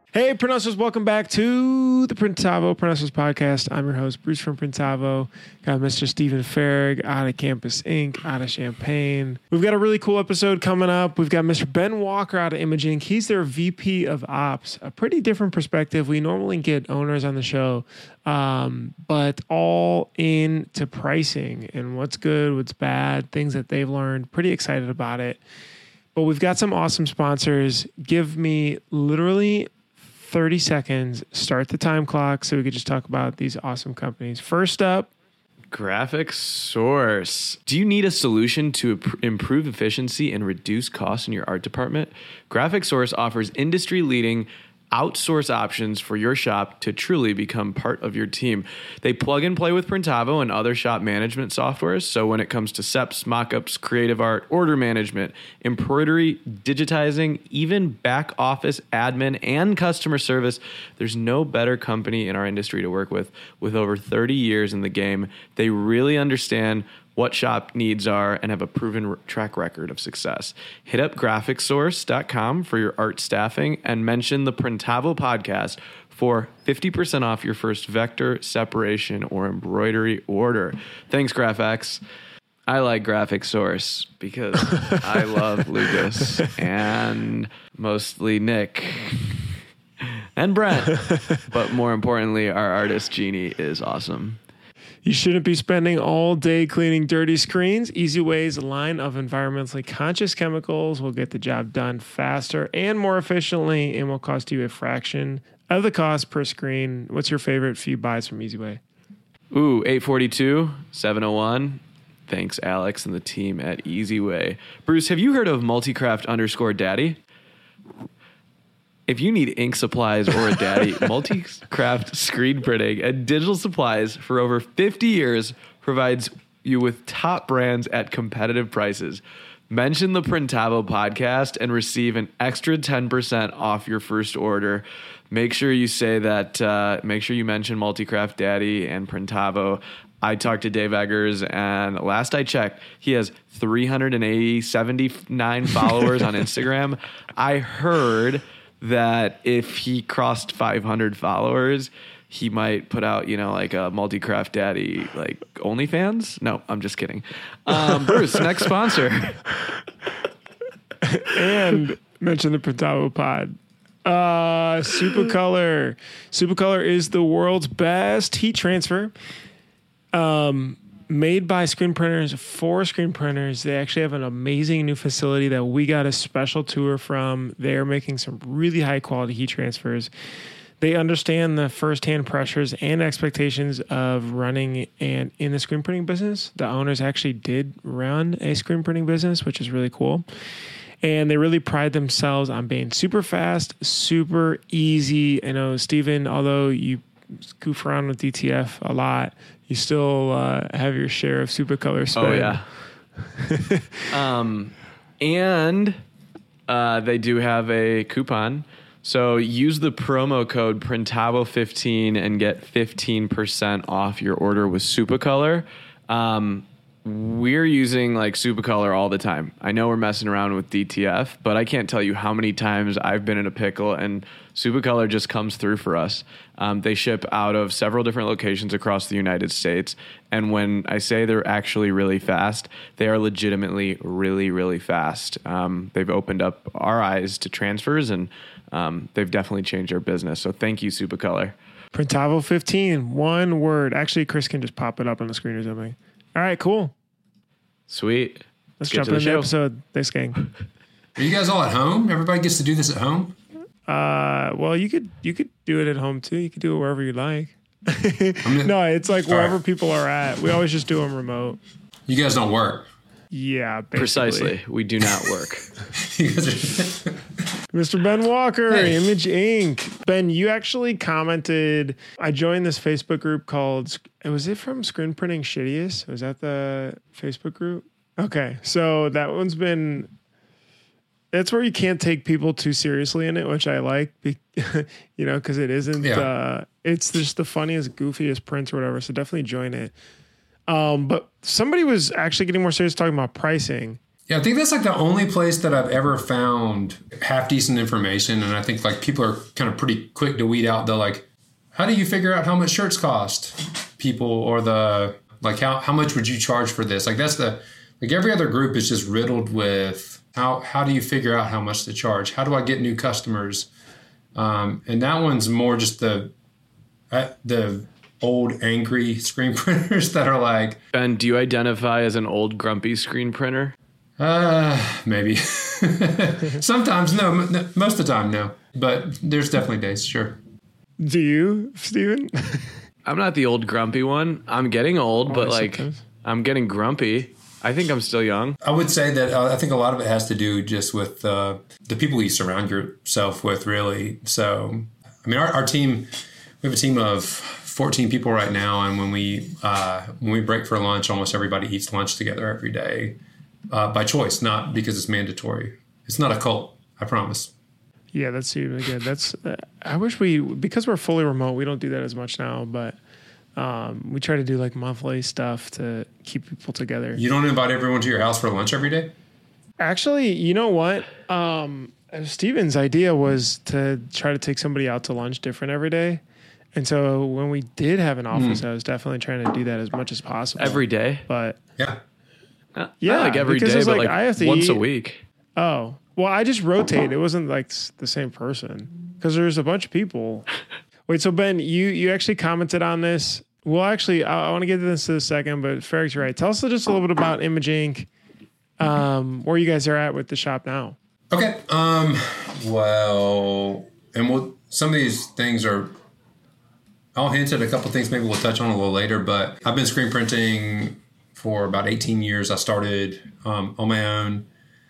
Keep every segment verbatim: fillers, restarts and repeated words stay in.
Hey, Printusters, welcome back to the Printavo Printusters podcast. I'm your host, Bruce from Printavo. Got Mister Stephen Farrig out of Campus Incorporated, out of Champaign. We've got a really cool episode coming up. We've got Mister Ben Walker out of Image Incorporated. He's their V P of Ops. A pretty different perspective. We normally get owners on the show, um, but all into pricing and what's good, what's bad, things that they've learned. Pretty excited about it. But we've got some awesome sponsors. Give me literally thirty seconds, start the time clock so we could just talk about these awesome companies. First up, Graphic Source. Do you need a solution to improve efficiency and reduce costs in your art department? Graphic Source offers industry-leading outsource options for your shop to truly become part of your team. They plug and play with Printavo and other shop management softwares. So when it comes to S E Ps, mockups, creative art, order management, embroidery, digitizing, even back office admin and customer service, there's no better company in our industry to work with. With over thirty years in the game, they really understand what shop needs are and have a proven track record of success. Hit up graphic source dot com for your art staffing and mention the Printavo podcast for fifty percent off your first vector, separation, or embroidery order. Thanks, GraphX. I like Graphic Source because I love Lucas and mostly Nick and Brent. But more importantly, our artist, Jeannie, is awesome. You shouldn't be spending all day cleaning dirty screens. EasyWay's line of environmentally conscious chemicals will get the job done faster and more efficiently and will cost you a fraction of the cost per screen. What's your favorite few buys from EasyWay? Ooh, eight forty-two, seven oh one. Thanks, Alex and the team at EasyWay. Bruce, have you heard of Multicraft underscore daddy? If you need ink supplies or a daddy, Multicraft screen printing and digital supplies for over fifty years provides you with top brands at competitive prices. Mention the Printavo podcast and receive an extra ten percent off your first order. Make sure you say that, uh, make sure you mention Multicraft Daddy and Printavo. I talked to Dave Eggers, and last I checked, he has three hundred eighty, seventy-nine followers on Instagram. I heard that if he crossed five hundred followers, he might put out, you know, like a Multicraft Daddy, like OnlyFans. No, I'm just kidding. Um, Bruce, next sponsor. And mention the Printavo pod. Uh, Supercolor. Supercolor is the world's best heat transfer. Um, made by screen printers for screen printers. They actually have an amazing new facility that we got a special tour from. They're making some really high quality heat transfers. They understand the firsthand pressures and expectations of running and in the screen printing business. The owners actually did run a screen printing business, which is really cool. And they really pride themselves on being super fast, super easy. I know, Steven, although you goof around with D T F a lot, you still uh, have your share of Supercolor spend. Oh, yeah. um, and uh, they do have a coupon. So use the promo code Printavo fifteen and get fifteen percent off your order with Supercolor. Um, we're using like Supercolor all the time. I know we're messing around with D T F, but I can't tell you how many times I've been in a pickle and Supercolor just comes through for us. Um, they ship out of several different locations across the United States. And when I say they're actually really fast, they are legitimately really, really fast. Um, they've opened up our eyes to transfers, and um, they've definitely changed our business. So thank you, Supercolor. Printavo fifteen, one word. Actually, Chris can just pop it up on the screen or something. All right, cool. Sweet. Let's, Let's jump into the, the episode. Thanks, gang. Are you guys all at home? Everybody gets to do this at home? Uh, well, you could you could do it at home too. You could do it wherever you like. No, it's like wherever right. people are at. We always just do them remote. You guys don't work. Yeah, basically. Precisely. We do not work. Mister Ben Walker, hey. Image Incorporated. Ben, you actually commented. I joined this Facebook group called. Was it from Screen Printing Shittiest? Was that the Facebook group? Okay, so that one's been. That's where you can't take people too seriously in it, which I like, you know, because it isn't. Yeah. Uh, it's just the funniest, goofiest prints or whatever. So definitely join it. Um, but somebody was actually getting more serious talking about pricing. Yeah, I think that's like the only place that I've ever found half decent information. And I think like people are kind of pretty quick to weed out the like, how do you figure out how much shirts cost? People or the like how, how much would you charge for this? Like that's the like every other group is just riddled with how how do you figure out how much to charge? How do I get new customers? Um, and that one's more just the uh, the old angry screen printers that are like. Ben, do you identify as an old grumpy screen printer? Uh, maybe. Sometimes no, m- most of the time no, but there's definitely days, sure. Do you, Steven? I'm not the old grumpy one. I'm getting old, Oh, but like sometimes. I'm getting grumpy. I think I'm still young. I would say that uh, I think a lot of it has to do just with uh, the people you surround yourself with, really. So, I mean, our, our team, we have a team of fourteen people right now, and when we uh, when we break for lunch, almost everybody eats lunch together every day uh, by choice, not because it's mandatory. It's not a cult, I promise. Yeah, that's even good. That's. Uh, I wish we, because we're fully remote, we don't do that as much now, but um, we try to do like monthly stuff to keep people together. You don't invite everyone to your house for lunch every day? Actually, you know what? Um, Steven's idea was to try to take somebody out to lunch different every day. And so when we did have an office, Mm. I was definitely trying to do that as much as possible. Every day? But Yeah. Not, Yeah, not like every because day, it's but like like I have to once a eat- week. oh, well, I just rotate. It wasn't like s- the same person because there's a bunch of people. Wait, so Ben, you you actually commented on this. Well, actually, I, I want to get to this in a second, but Ferrick's right. Tell us just a little bit about Image Inc, um, where you guys are at with the shop now. Okay. Um, well, and we'll, some of these things are, I'll hint at a couple things maybe we'll touch on a little later, but I've been screen printing for about eighteen years. I started um, on my own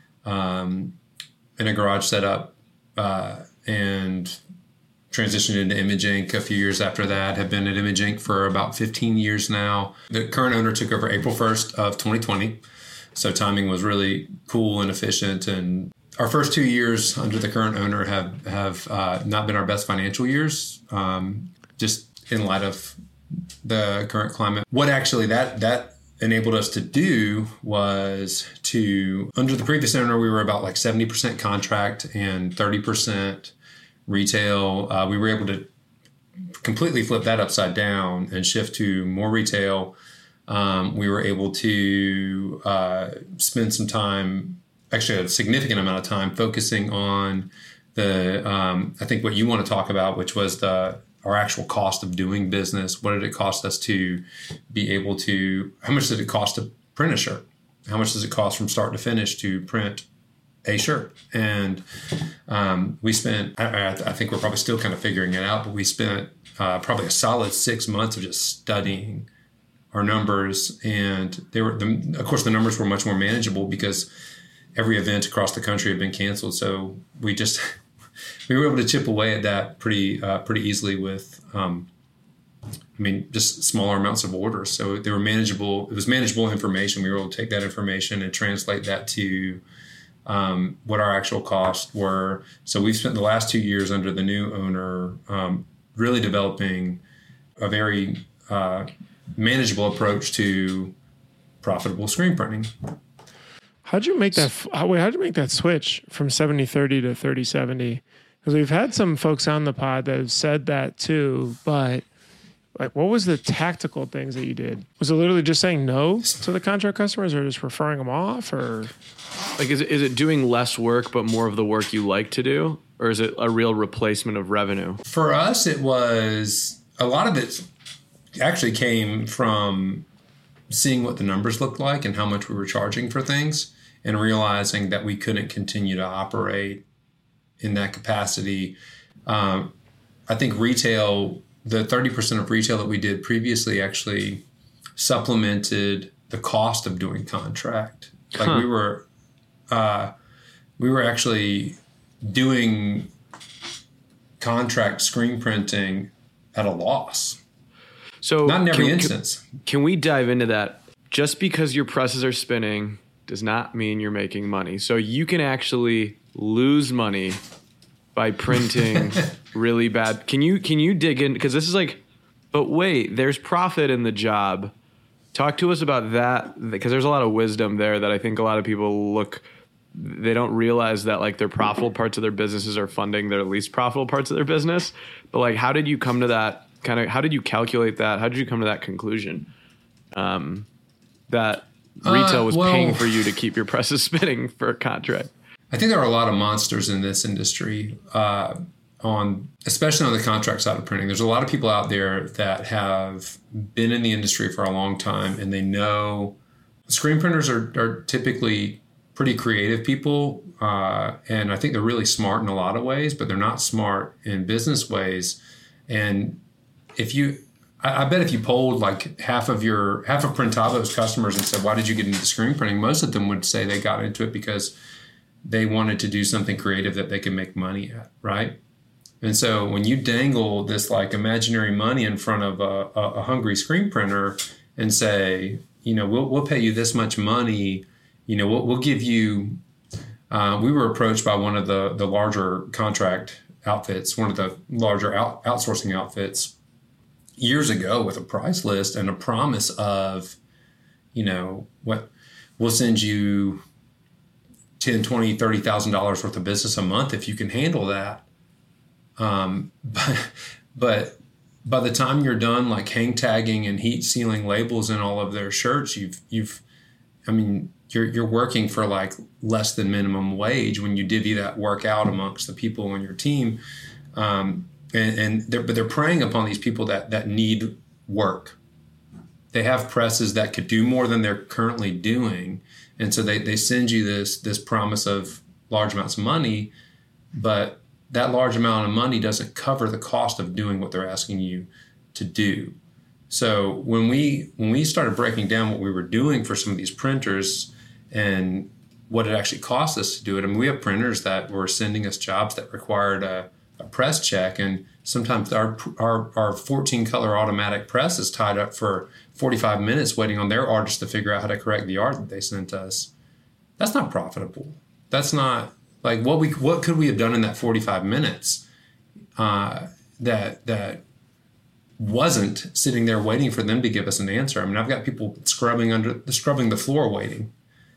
um, in a garage setup uh, and transitioned into Image Inc a few years after that. Have been at Image Inc for about fifteen years now. The current owner took over April first of twenty twenty. So timing was really cool and efficient. And our first two years under the current owner have, have uh, not been our best financial years, um, just in light of the current climate. What actually that that enabled us to do was to, under the previous owner, we were about like seventy percent contract and thirty percent retail. Uh, we were able to completely flip that upside down and shift to more retail. Um, we were able to uh, spend some time, actually a significant amount of time, focusing on the, um, I think what you want to talk about, which was the our actual cost of doing business. What did it cost us to be able to, how much did it cost to print a shirt? How much does it cost from start to finish to print a shirt? And um, we spent, I, I think we're probably still kind of figuring it out, but we spent uh, probably a solid six months of just studying our numbers. And they were, the, of course, the numbers were much more manageable because every event across the country had been canceled. So we just, we were able to chip away at that pretty, uh, pretty easily with, um, I mean, just smaller amounts of orders. So they were manageable. It was manageable information. We were able to take that information and translate that to um, what our actual costs were. So we've spent the last two years under the new owner um, really developing a very uh, manageable approach to profitable screen printing. How'd you make that? f- How, wait, how'd you make that switch from seventy thirty to thirty seventy? Because we've had some folks on the pod that have said that too, but like, what was the tactical things that you did? Was it literally just saying no to the contract customers, or just referring them off, or? Like, is it, is it doing less work but more of the work you like to do? Or is it a real replacement of revenue? For us, it was a lot of it actually came from seeing what the numbers looked like and how much we were charging for things and realizing that we couldn't continue to operate in that capacity. Um, I think retail, the thirty percent of retail that we did previously actually supplemented the cost of doing contract. Like Huh. we were, uh, we were actually doing contract screen printing at a loss. So Not in every can, instance. Can, can we dive into that? Just because your presses are spinning does not mean you're making money. So you can actually lose money by printing really bad. Can you can you dig in? Because this is like, but wait, there's profit in the job. Talk to us about that, because there's a lot of wisdom there that I think a lot of people look, they don't realize that like their profitable parts of their businesses are funding their least profitable parts of their business. But like, how did you come to that kind of, how did you calculate that? How did you come to that conclusion? Um, that retail was uh, well, paying for you to keep your presses spinning for a contract? I think there are a lot of monsters in this industry, uh, on especially on the contract side of printing. There's a lot of people out there that have been in the industry for a long time, and they know screen printers are, are typically pretty creative people, uh, and I think they're really smart in a lot of ways, but they're not smart in business ways. And if you, I, I bet if you polled like half of your half of Printavo's customers and said, "Why did you get into screen printing?" most of them would say they got into it because they wanted to do something creative that they could make money at, right? And so when you dangle this like imaginary money in front of a, a, a hungry screen printer and say, you know, we'll we'll pay you this much money, you know, we'll, we'll give you. Uh, we were approached by one of the the larger contract outfits, one of the larger out, outsourcing outfits, years ago with a price list and a promise of, you know, what we'll send you ten, twenty, thirty thousand dollars worth of business a month if you can handle that. Um, but, but by the time you're done, like hang tagging and heat sealing labels in all of their shirts, you've, you've, I mean, you're, you're working for like less than minimum wage when you divvy that work out amongst the people on your team. Um, and, and they're, but they're preying upon these people that, that need work. They have presses that could do more than they're currently doing. And so they, they send you this, this promise of large amounts of money, but that large amount of money doesn't cover the cost of doing what they're asking you to do. So when we when we started breaking down what we were doing for some of these printers and what it actually cost us to do it, I mean, we have printers that were sending us jobs that required a, a press check, and sometimes our our our fourteen color automatic press is tied up for forty-five minutes waiting on their artists to figure out how to correct the art that they sent us. That's not profitable. That's not. Like what we what could we have done in that forty-five minutes uh, that that wasn't sitting there waiting for them to give us an answer? I mean, I've got people scrubbing under scrubbing the floor waiting,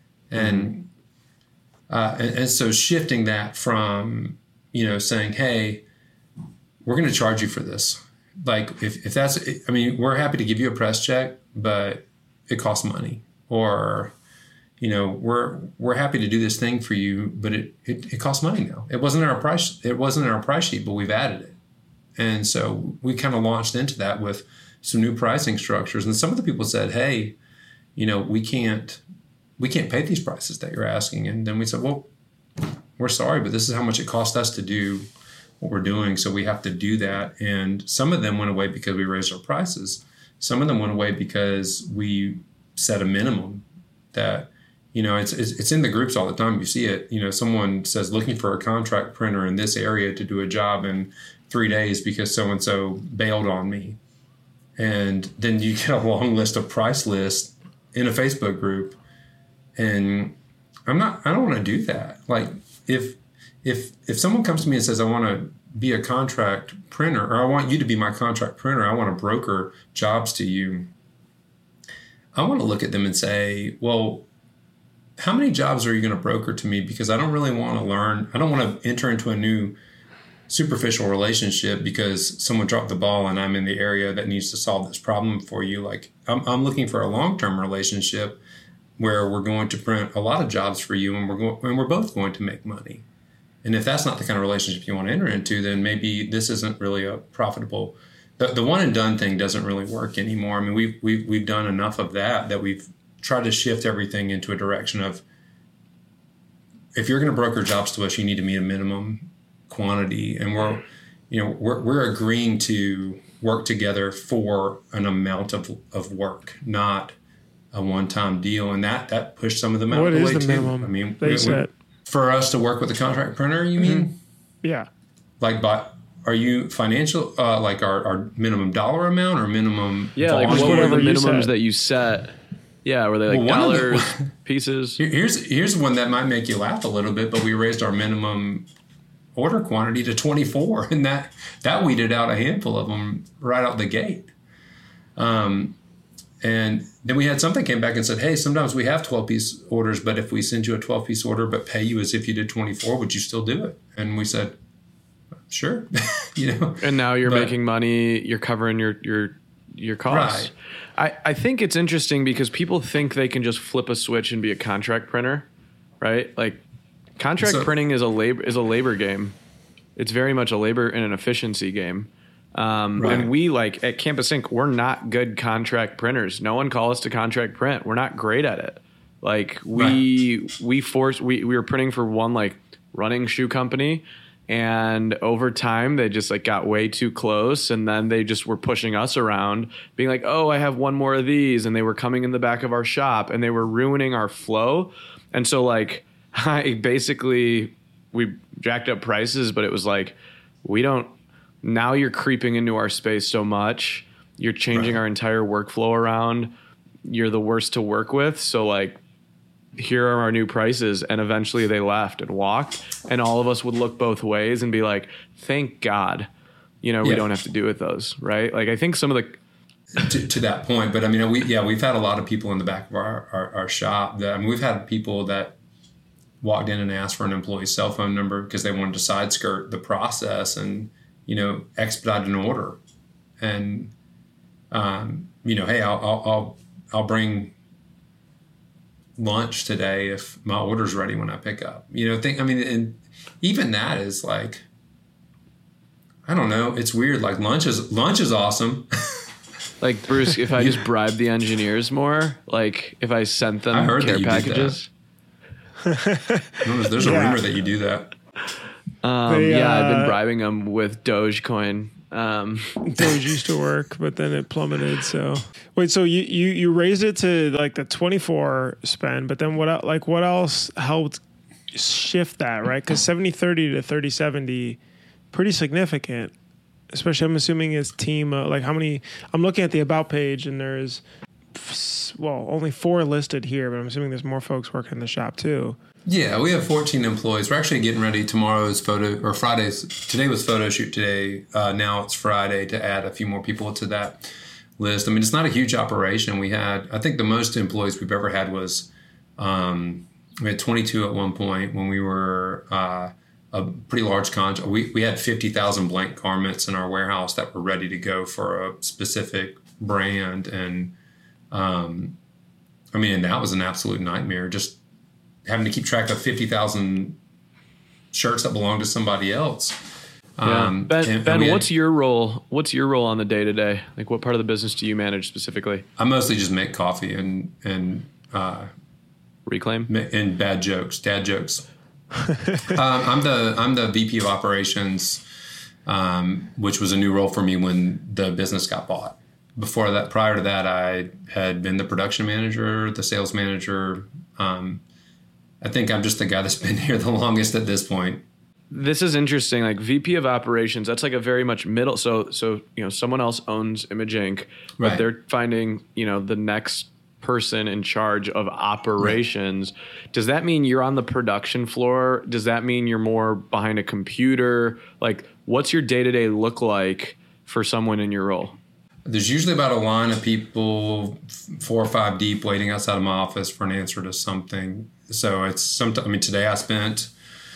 and mm-hmm. uh, and, and so shifting that from, you know, saying, hey, we're going to charge you for this. Like if if that's, I mean, we're happy to give you a press check, but it costs money. Or, you know, we're we're happy to do this thing for you, but it, it, it costs money now. It wasn't in our price. It wasn't in our price sheet, but we've added it. And so we kind of launched into that with some new pricing structures. And some of the people said, hey, you know, we can't we can't pay these prices that you're asking. And then we said, well, we're sorry, but this is how much it cost us to do what we're doing. So we have to do that. And some of them went away because we raised our prices. Some of them went away because we set a minimum that, you know, it's, it's it's in the groups all the time. You see it. You know, someone says looking for a contract printer in this area to do a job in three days because so-and-so bailed on me. And then you get a long list of price lists in a Facebook group. And I'm not, I don't want to do that. Like if, if, if someone comes to me and says, I want to be a contract printer, or I want you to be my contract printer, I want to broker jobs to you, I want to look at them and say, well, how many jobs are you going to broker to me? Because I don't really want to learn. I don't want to enter into a new superficial relationship because someone dropped the ball and I'm in the area that needs to solve this problem for you. Like I'm, I'm looking for a long-term relationship where we're going to print a lot of jobs for you and we're going, and we're both going to make money. And if that's not the kind of relationship you want to enter into, then maybe this isn't really a profitable. The, the one and done thing doesn't really work anymore. I mean, we've we've we've done enough of that that we've tried to shift everything into a direction of, if you're going to broker jobs to us, you need to meet a minimum quantity, and we're, you know, we're we're agreeing to work together for an amount of of work, not a one-time deal, and that that pushed some of them out what of the is way the too. minimum I mean, they we, set? We, for us to work with a contract printer, you mean? Mm-hmm. Yeah. Like, by, are you financial? Uh, like our, our minimum dollar amount or minimum? Yeah, like volume? what were the you minimums set. that you set? Yeah, were they like Well, one of the- dollars, pieces? Here- Here's here's one that might make you laugh a little bit, but we raised our minimum order quantity to twenty-four, and that that weeded out a handful of them right out the gate. Um, And then we had something came back and said, hey, sometimes we have twelve piece orders, but if we send you a twelve piece order, but pay you as if you did twenty-four, would you still do it? And we said, sure. you know, and now you're but, making money, you're covering your, your, your costs. Right. I, I think it's interesting because people think they can just flip a switch and be a contract printer, right? Like contract so, printing is a labor, is a labor game. It's very much a labor and an efficiency game. Um, right. And we like at Campus Ink, we're not good contract printers. No one call us to contract print. We're not great at it. Like we, right. we force, we, we were printing for one like running shoe company, and over time they just like got way too close. And then they just were pushing us around being like, oh, I have one more of these. And they were coming in the back of our shop and they were ruining our flow. And so like I basically, we jacked up prices, but it was like, we don't, now you're creeping into our space so much. You're changing right. our entire workflow around. You're the worst to work with. So like, here are our new prices. And eventually they left and walked, and all of us would look both ways and be like, thank God, you know, yeah. we don't have to do with those. Right. Like I think some of the, to, to that point, but I mean, we, yeah, we've had a lot of people in the back of our, our, our shop that, I mean, we've had people that walked in and asked for an employee's cell phone number because they wanted to side skirt the process and, you know, expedite an order. And, um, you know, hey, I'll, I'll, I'll, I'll bring lunch today if my order's ready when I pick up, you know, think, I mean, and even that is like, I don't know. It's weird. Like lunch is, lunch is awesome. Like Bruce, if I just bribe the engineers more, like if I sent them I heard care that you packages. Did that. there's there's yeah. a rumor that you do that. Um, they, yeah, uh, I've been bribing them with Dogecoin. Um, Doge used to work, but then it plummeted. So wait, so you, you, you raised it to like the twenty-four spend, but then what, el- like what else helped shift that, right? Cause seventy thirty to thirty seventy, pretty significant, especially I'm assuming it's team, uh, like how many, I'm looking at the about page and there's, well, only four listed here, but I'm assuming there's more folks working in the shop too. Yeah, we have fourteen employees. We're actually getting ready. Tomorrow's photo, or Friday's, today was photo shoot today. Uh, now it's Friday to add a few more people to that list. I mean, it's not a huge operation. We had, I think the most employees we've ever had was, um, we had twenty-two at one point when we were uh, a pretty large contract. We, we had fifty thousand blank garments in our warehouse that were ready to go for a specific brand. And, um, I mean, and that was an absolute nightmare. Just having to keep track of fifty thousand shirts that belong to somebody else. Yeah. Um, Ben, and, Ben and what's had, your role? What's your role on the day to day? Like what part of the business do you manage specifically? I mostly just make coffee and, and, uh, Reclaim and bad jokes, dad jokes. um, I'm the, I'm the V P of operations, um, which was a new role for me when the business got bought. Before that, prior to that, I had been the production manager, the sales manager, um, I think I'm just the guy that's been here the longest at this point. This is interesting. Like V P of operations, that's like a very much middle. So, so, you know, someone else owns Image Ink, but right. they're finding, you know, the next person in charge of operations. Right. Does that mean you're on the production floor? Does that mean you're more behind a computer? Like what's your day-to-day look like for someone in your role? There's usually about a line of people, four or five deep, waiting outside of my office for an answer to something. So it's sometimes, I mean, today I spent,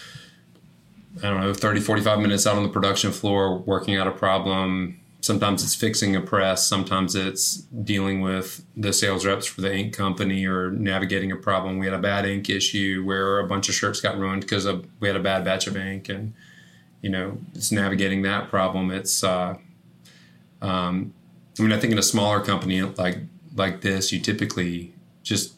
I don't know, thirty, forty-five minutes out on the production floor working out a problem. Sometimes it's fixing a press. Sometimes it's dealing with the sales reps for the ink company or navigating a problem. We had a bad ink issue where a bunch of shirts got ruined because of, we had a bad batch of ink, and, you know, it's navigating that problem. It's, uh, um, I mean, I think in a smaller company like like this, you typically just,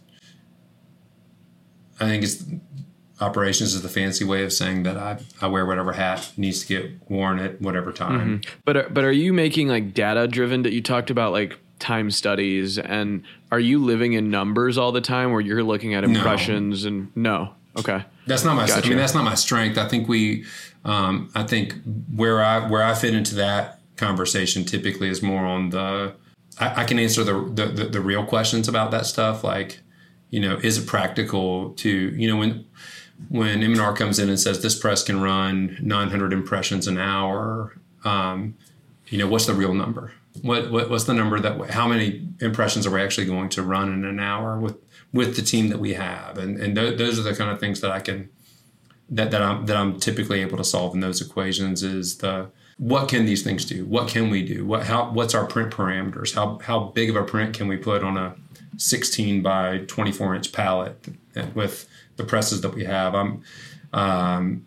I think it's operations is the fancy way of saying that I, I wear whatever hat needs to get worn at whatever time. Mm-hmm. But are, but are you making like data driven that you talked about, like time studies, and are you living in numbers all the time where you're looking at impressions? No. And no, okay, that's not my. Gotcha. I mean, that's not my strength. I think we, um, I think where I where I fit into that conversation typically is more on the. I, I can answer the, the the the real questions about that stuff, like, you know, is it practical to, you know, when. When M and R comes in and says this press can run nine hundred impressions an hour, um, you know, what's the real number? What, what what's the number that, how many impressions are we actually going to run in an hour with, with the team that we have? And and th- those are the kind of things that I can, that, that I'm, that I'm typically able to solve in those equations is the, what can these things do? What can we do? What, how, what's our print parameters? How, how big of a print can we put on a sixteen by twenty-four inch pallet with the presses that we have? I'm, um,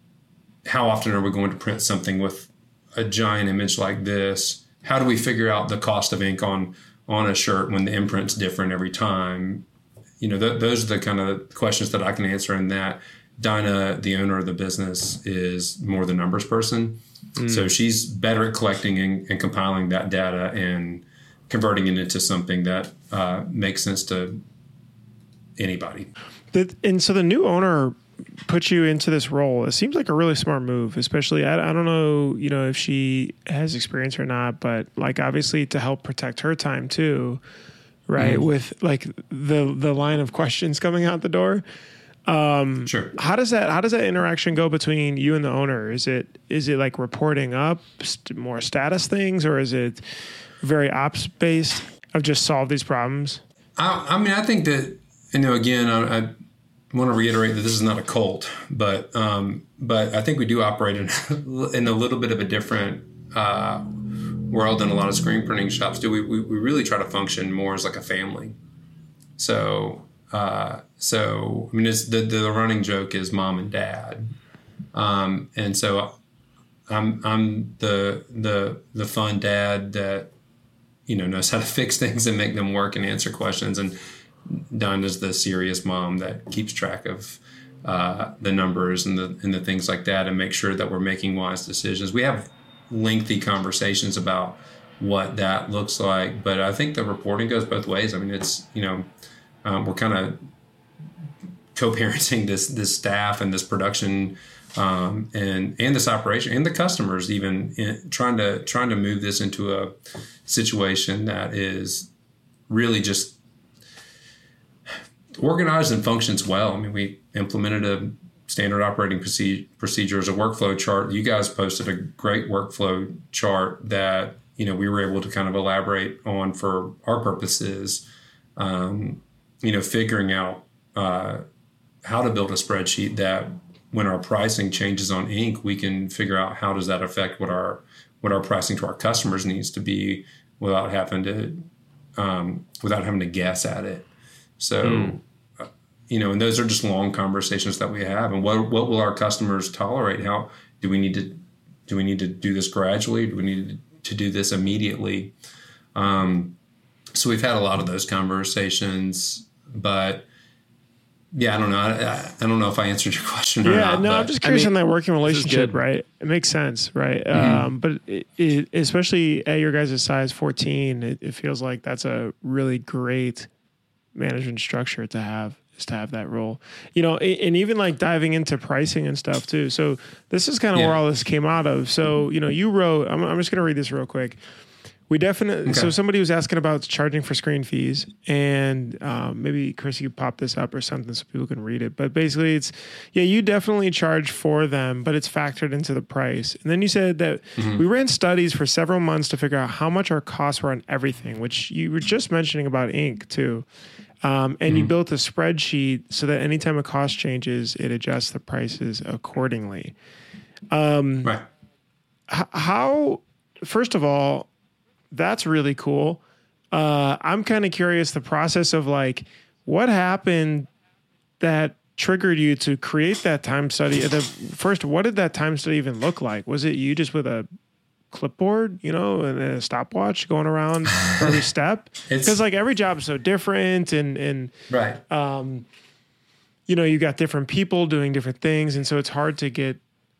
how often are we going to print something with a giant image like this? How do we figure out the cost of ink on, on a shirt when the imprint's different every time? You know, th- those are the kind of questions that I can answer, in that Dinah, the owner of the business, is more the numbers person. Mm. So she's better at collecting and, and compiling that data and converting it into something that uh, makes sense to anybody. The, and so the new owner put you into this role. It seems like a really smart move, especially, I, I don't know, you know, if she has experience or not, but like obviously to help protect her time too, right? Mm-hmm. With like the, the line of questions coming out the door. Um, sure. How does that, how does that interaction go between you and the owner? Is it, is it like reporting up st- more status things, or is it very ops based of just solve these problems? I, I mean, I think that, you know, again, I, I want to reiterate that this is not a cult, but, um, but I think we do operate in, in a little bit of a different, uh, world than a lot of screen printing shops do. We, we, we really try to function more as like a family. So, uh, so, I mean, it's the, the running joke is mom and dad. Um, and so I'm, I'm the, the, the fun dad that, you know, knows how to fix things and make them work and answer questions. And Dinah's the serious mom that keeps track of, uh, the numbers and the, and the things like that, and make sure that we're making wise decisions. We have lengthy conversations about what that looks like, but I think the reporting goes both ways. I mean, it's, you know, um, we're kind of co-parenting this, this staff and this production, um, and, and this operation and the customers, even in, trying to, trying to move this into a situation that is really just organized and functions well. I mean, we implemented a standard operating procedure as a workflow chart. You guys posted a great workflow chart that, you know, we were able to kind of elaborate on for our purposes, um, you know, figuring out uh, how to build a spreadsheet that when our pricing changes on ink, we can figure out how does that affect what our what our pricing to our customers needs to be without having to um, without having to guess at it. So. Mm. You know, and those are just long conversations that we have. And what what will our customers tolerate? How do we need to do we need to do this gradually? Do we need to do this immediately? Um, so we've had a lot of those conversations. But yeah, I don't know. I, I don't know if I answered your question or yeah, not. No, but, I'm just curious I mean, on that working relationship, right? It makes sense, right? Mm-hmm. Um, but it, it, especially at your guys' size, fourteen, it, it feels like that's a really great management structure to have. To have that role, you know, and even like diving into pricing and stuff too. So this is kind of yeah. where all this came out of. So, you know, you wrote, I'm, I'm just going to read this real quick. We definitely, okay. So somebody was asking about charging for screen fees, and um, maybe Chris, you could pop this up or something so people can read it. But basically it's, yeah, you definitely charge for them, but it's factored into the price. And then you said that mm-hmm. we ran studies for several months to figure out how much our costs were on everything, which you were just mentioning about ink too. Um, and mm-hmm. you built a spreadsheet so that anytime a cost changes, it adjusts the prices accordingly. Um, right. H- how, first of all, that's really cool. Uh, I'm kind of curious the process of like, what happened that triggered you to create that time study? The first, what did that time study even look like? Was it you just with a clipboard, you know, and a stopwatch going around for every step? Because like every job is so different, and and right, um, you know, you got different people doing different things, and so it's hard to get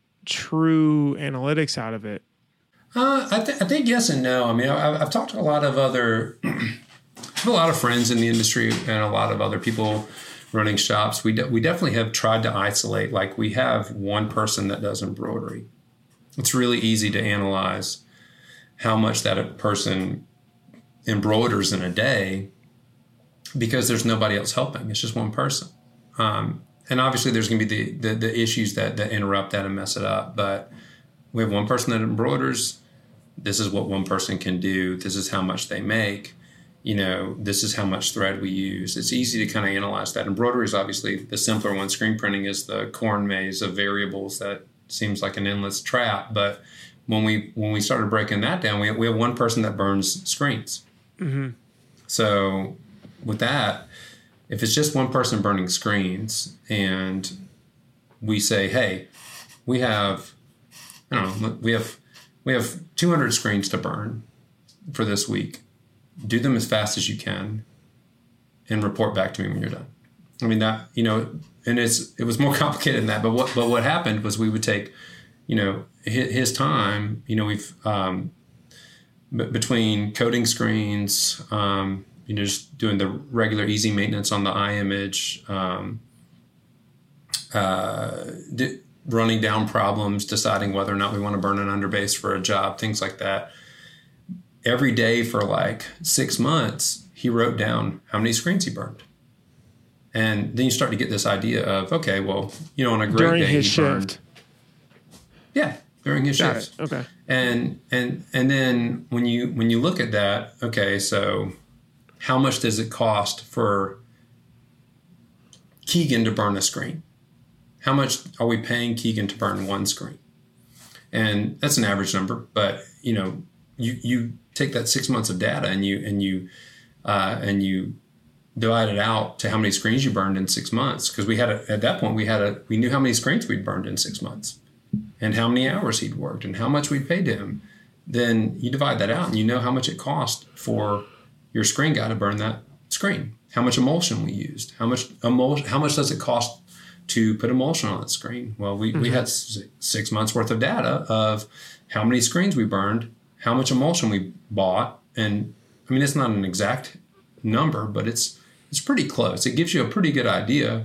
true analytics out of it. Uh, I, th- I think yes and no. I mean, I, I've talked to a lot of other, I have a lot of friends in the industry and a lot of other people running shops. We de- we definitely have tried to isolate. Like we have one person that does embroidery. It's really easy to analyze how much that person embroiders in a day because there's nobody else helping. It's just one person. Um, and obviously there's going to be the, the, the issues that, that interrupt that and mess it up. But we have one person that embroiders this is what one person can do. This is how much they make. You know, this is how much thread we use. It's easy to kind of analyze that. Embroidery is obviously the simpler one. Screen printing is the corn maze of variables that seems like an endless trap. But when we when we started breaking that down, we we have one person that burns screens. Mm-hmm. So with that, if it's just one person burning screens and we say, hey, we have, I don't know, we have we have two hundred screens to burn for this week. Do them as fast as you can and report back to me when you're done. I mean, that, you know, and it's, it was more complicated than that. But what, but what happened was we would take, you know, his, his time, you know, we've, um, b- between coding screens, um, you know, just doing the regular easy maintenance on the iMage, um, uh, di- running down problems, deciding whether or not we want to burn an underbase for a job, things like that. Every day for like six months, he wrote down how many screens he burned. And then you start to get this idea of, okay, well, you know, on a great During day, his he shift. burned. Yeah, during his Got shifts. it. Okay. And and and then when you when you look at that, okay, so how much does it cost for Keegan to burn a screen? How much are we paying Keegan to burn one screen? And that's an average number, but you know, you you take that six months of data and you and you uh, and you divide it out to how many screens you burned in six months. Because we had a, at that point we had a we knew how many screens we'd burned in six months, and how many hours he'd worked, and how much we'd paid him. Then you divide that out, and you know how much it cost for your screen guy to burn that screen. How much emulsion we used. How much emulsion? How much does it cost to put emulsion on the screen? Well, we mm-hmm. we had six months worth of data of how many screens we burned, how much emulsion we bought, and I mean, it's not an exact number, but it's it's pretty close. It gives you a pretty good idea,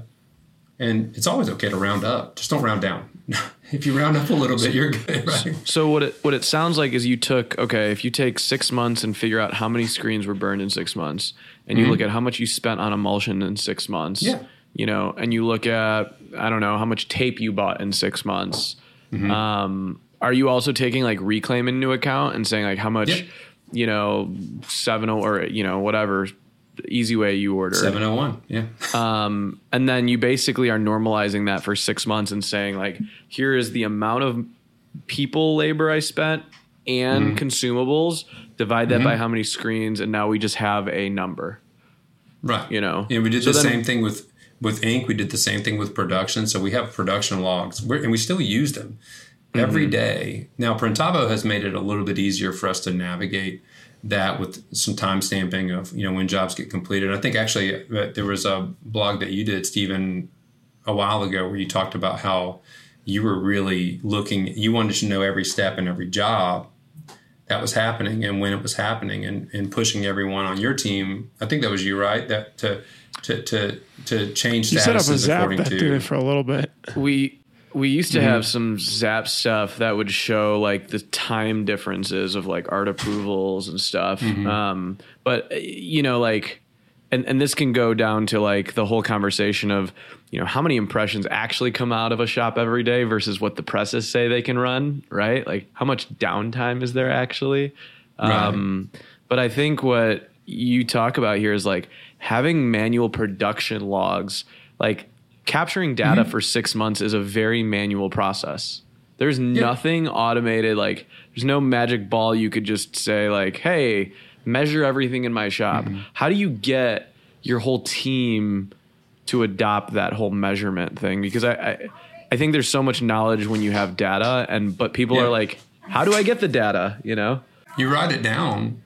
and it's always okay to round up. Just don't round down. If you round up a little bit, you're good, right? So what it what it sounds like is you took, okay, if you take six months and figure out how many screens were burned in six months, and you mm-hmm. look at how much you spent on emulsion in six months, yeah. you know, and you look at, I don't know, how much tape you bought in six months. Mm-hmm. Um, are you also taking like Reclaim into account and saying like how much, yep. you know, seven or, you know, whatever easy way you order seven oh one, yeah. Um, and then you basically are normalizing that for six months and saying like, here is the amount of people labor I spent and mm-hmm. consumables, divide that mm-hmm. by how many screens, and now we just have a number. Right. You know? And we did so the then, same thing with, with ink. We did the same thing with production. So we have production logs, We're, and we still use them every mm-hmm. day. Now, Printavo has made it a little bit easier for us to navigate that with some time stamping of, you know, when jobs get completed. I think actually there was a blog that you did, Stephen, a while ago where you talked about how you were really looking, you wanted to know every step in every job that was happening and when it was happening, and, and pushing everyone on your team. I think that was you, right? That to to to to change you set up a statuses Zap according that to did it for a little bit. We we used to Mm-hmm. have some Zap stuff that would show like the time differences of like art approvals and stuff. Mm-hmm. Um, but you know, like, and, and this can go down to like the whole conversation of, you know, how many impressions actually come out of a shop every day versus what the presses say they can run, right? Like how much downtime is there actually? Right. Um, but I think what you talk about here is like having manual production logs, like capturing data mm-hmm. for six months is a very manual process. There's yeah. nothing automated. Like there's no magic ball you could just say like, hey, measure everything in my shop. Mm-hmm. How do you get your whole team to adopt that whole measurement thing? Because I, I, I think there's so much knowledge when you have data, and but people yeah. are like, how do I get the data? You know, you write it down.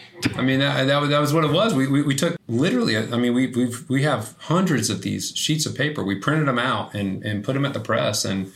I mean, that, that, was, that was what it was. We, we, we took literally, I mean, we we we have hundreds of these sheets of paper. We printed them out and, and put them at the press. And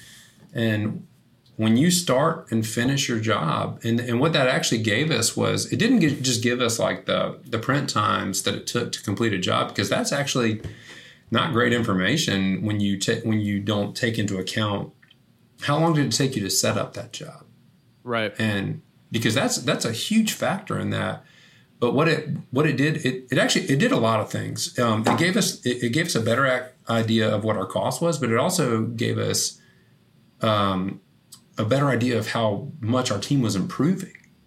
and when you start and finish your job, and, and what that actually gave us was, it didn't get, just give us like the, the print times that it took to complete a job, because that's actually not great information when you ta- when you don't take into account how long did it take you to set up that job. Right. And because that's that's a huge factor in that. But what it what it did, it, it actually it did a lot of things. Um, it gave us it, it gave us a better ac- idea of what our cost was, but it also gave us um, a better idea of how much our team was improving.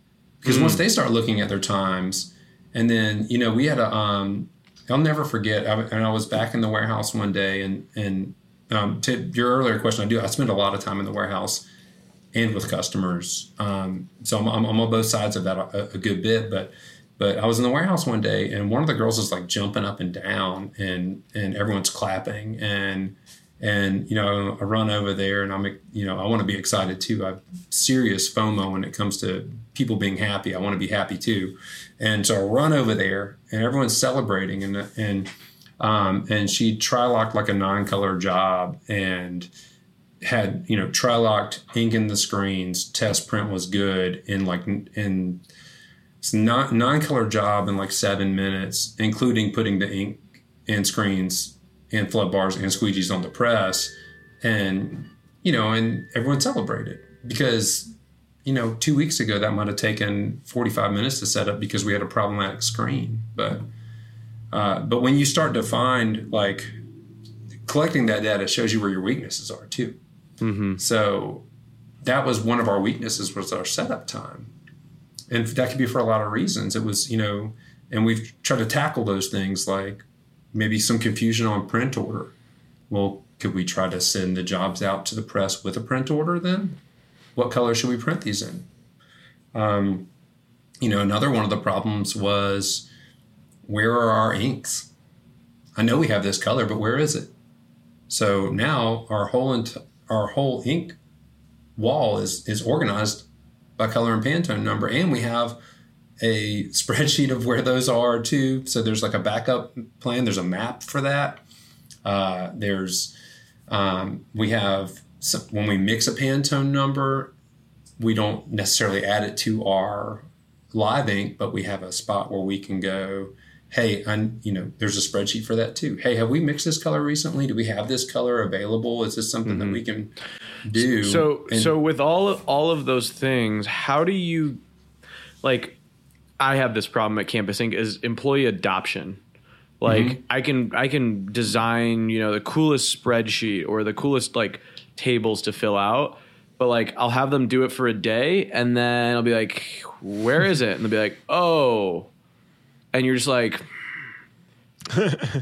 Because mm. once they start looking at their times, and then, you know, we had a, um, I'll never forget, I, and I was back in the warehouse one day, and, and um, to your earlier question, I do, I spend a lot of time in the warehouse and with customers. Um, so I'm, I'm, I'm on both sides of that a, a good bit, but But I was in the warehouse one day, and one of the girls is like jumping up and down, and and everyone's clapping, and and you know I run over there, and I'm you know I want to be excited too. I have serious FOMO when it comes to people being happy. I want to be happy too, and so I run over there, and everyone's celebrating, and and um, and she tri-locked like a nine-color job, and had you know tri-locked ink in the screens. Test print was good in like in. It's not nine color job in like seven minutes, including putting the ink and screens and flood bars and squeegees on the press. And, you know, and everyone celebrated because, you know, two weeks ago that might have taken forty-five minutes to set up because we had a problematic screen. But, uh, but when you start to find like collecting that data shows you where your weaknesses are too. Mm-hmm. So that was one of our weaknesses was our setup time. And that could be for a lot of reasons. It was, you know, and we've tried to tackle those things like maybe some confusion on print order. Well, could we try to send the jobs out to the press with a print order then? What color should we print these in? Um, you know, another one of the problems was where are our inks? I know we have this color, but where is it? So now our whole int- our whole ink wall is is organized by color and Pantone number, and we have a spreadsheet of where those are too. So there's like a backup plan. There's a map for that. Uh, there's um, we have some, when we mix a Pantone number, we don't necessarily add it to our live ink, but we have a spot where we can go, hey, I, you know, there's a spreadsheet for that too. Hey, have we mixed this color recently? Do we have this color available? Is this something mm-hmm. that we can do? So, and, so with all of, all of those things, how do you, like, I have this problem at Campus Ink is employee adoption. Like mm-hmm. I can, I can design, you know, the coolest spreadsheet or the coolest like tables to fill out, but like I'll have them do it for a day and then I'll be like, where is it? And they'll be like, oh, and you're just like, uh,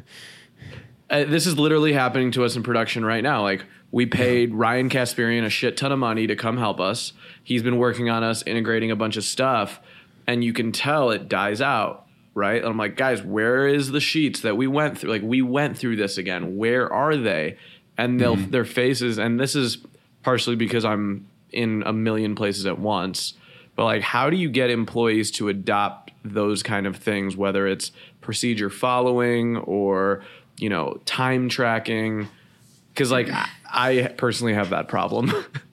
this is literally happening to us in production right now. Like we paid Ryan Kasperian a shit ton of money to come help us. He's been working on us integrating a bunch of stuff, and you can tell it dies out, right? And I'm like, guys, where is the sheets that we went through? Like we went through this again. Where are they? And they'll mm-hmm. their faces, and this is partially because I'm in a million places at once. But like, how do you get employees to adopt those kind of things, whether it's procedure following or, you know, time tracking? Because like I personally have that problem.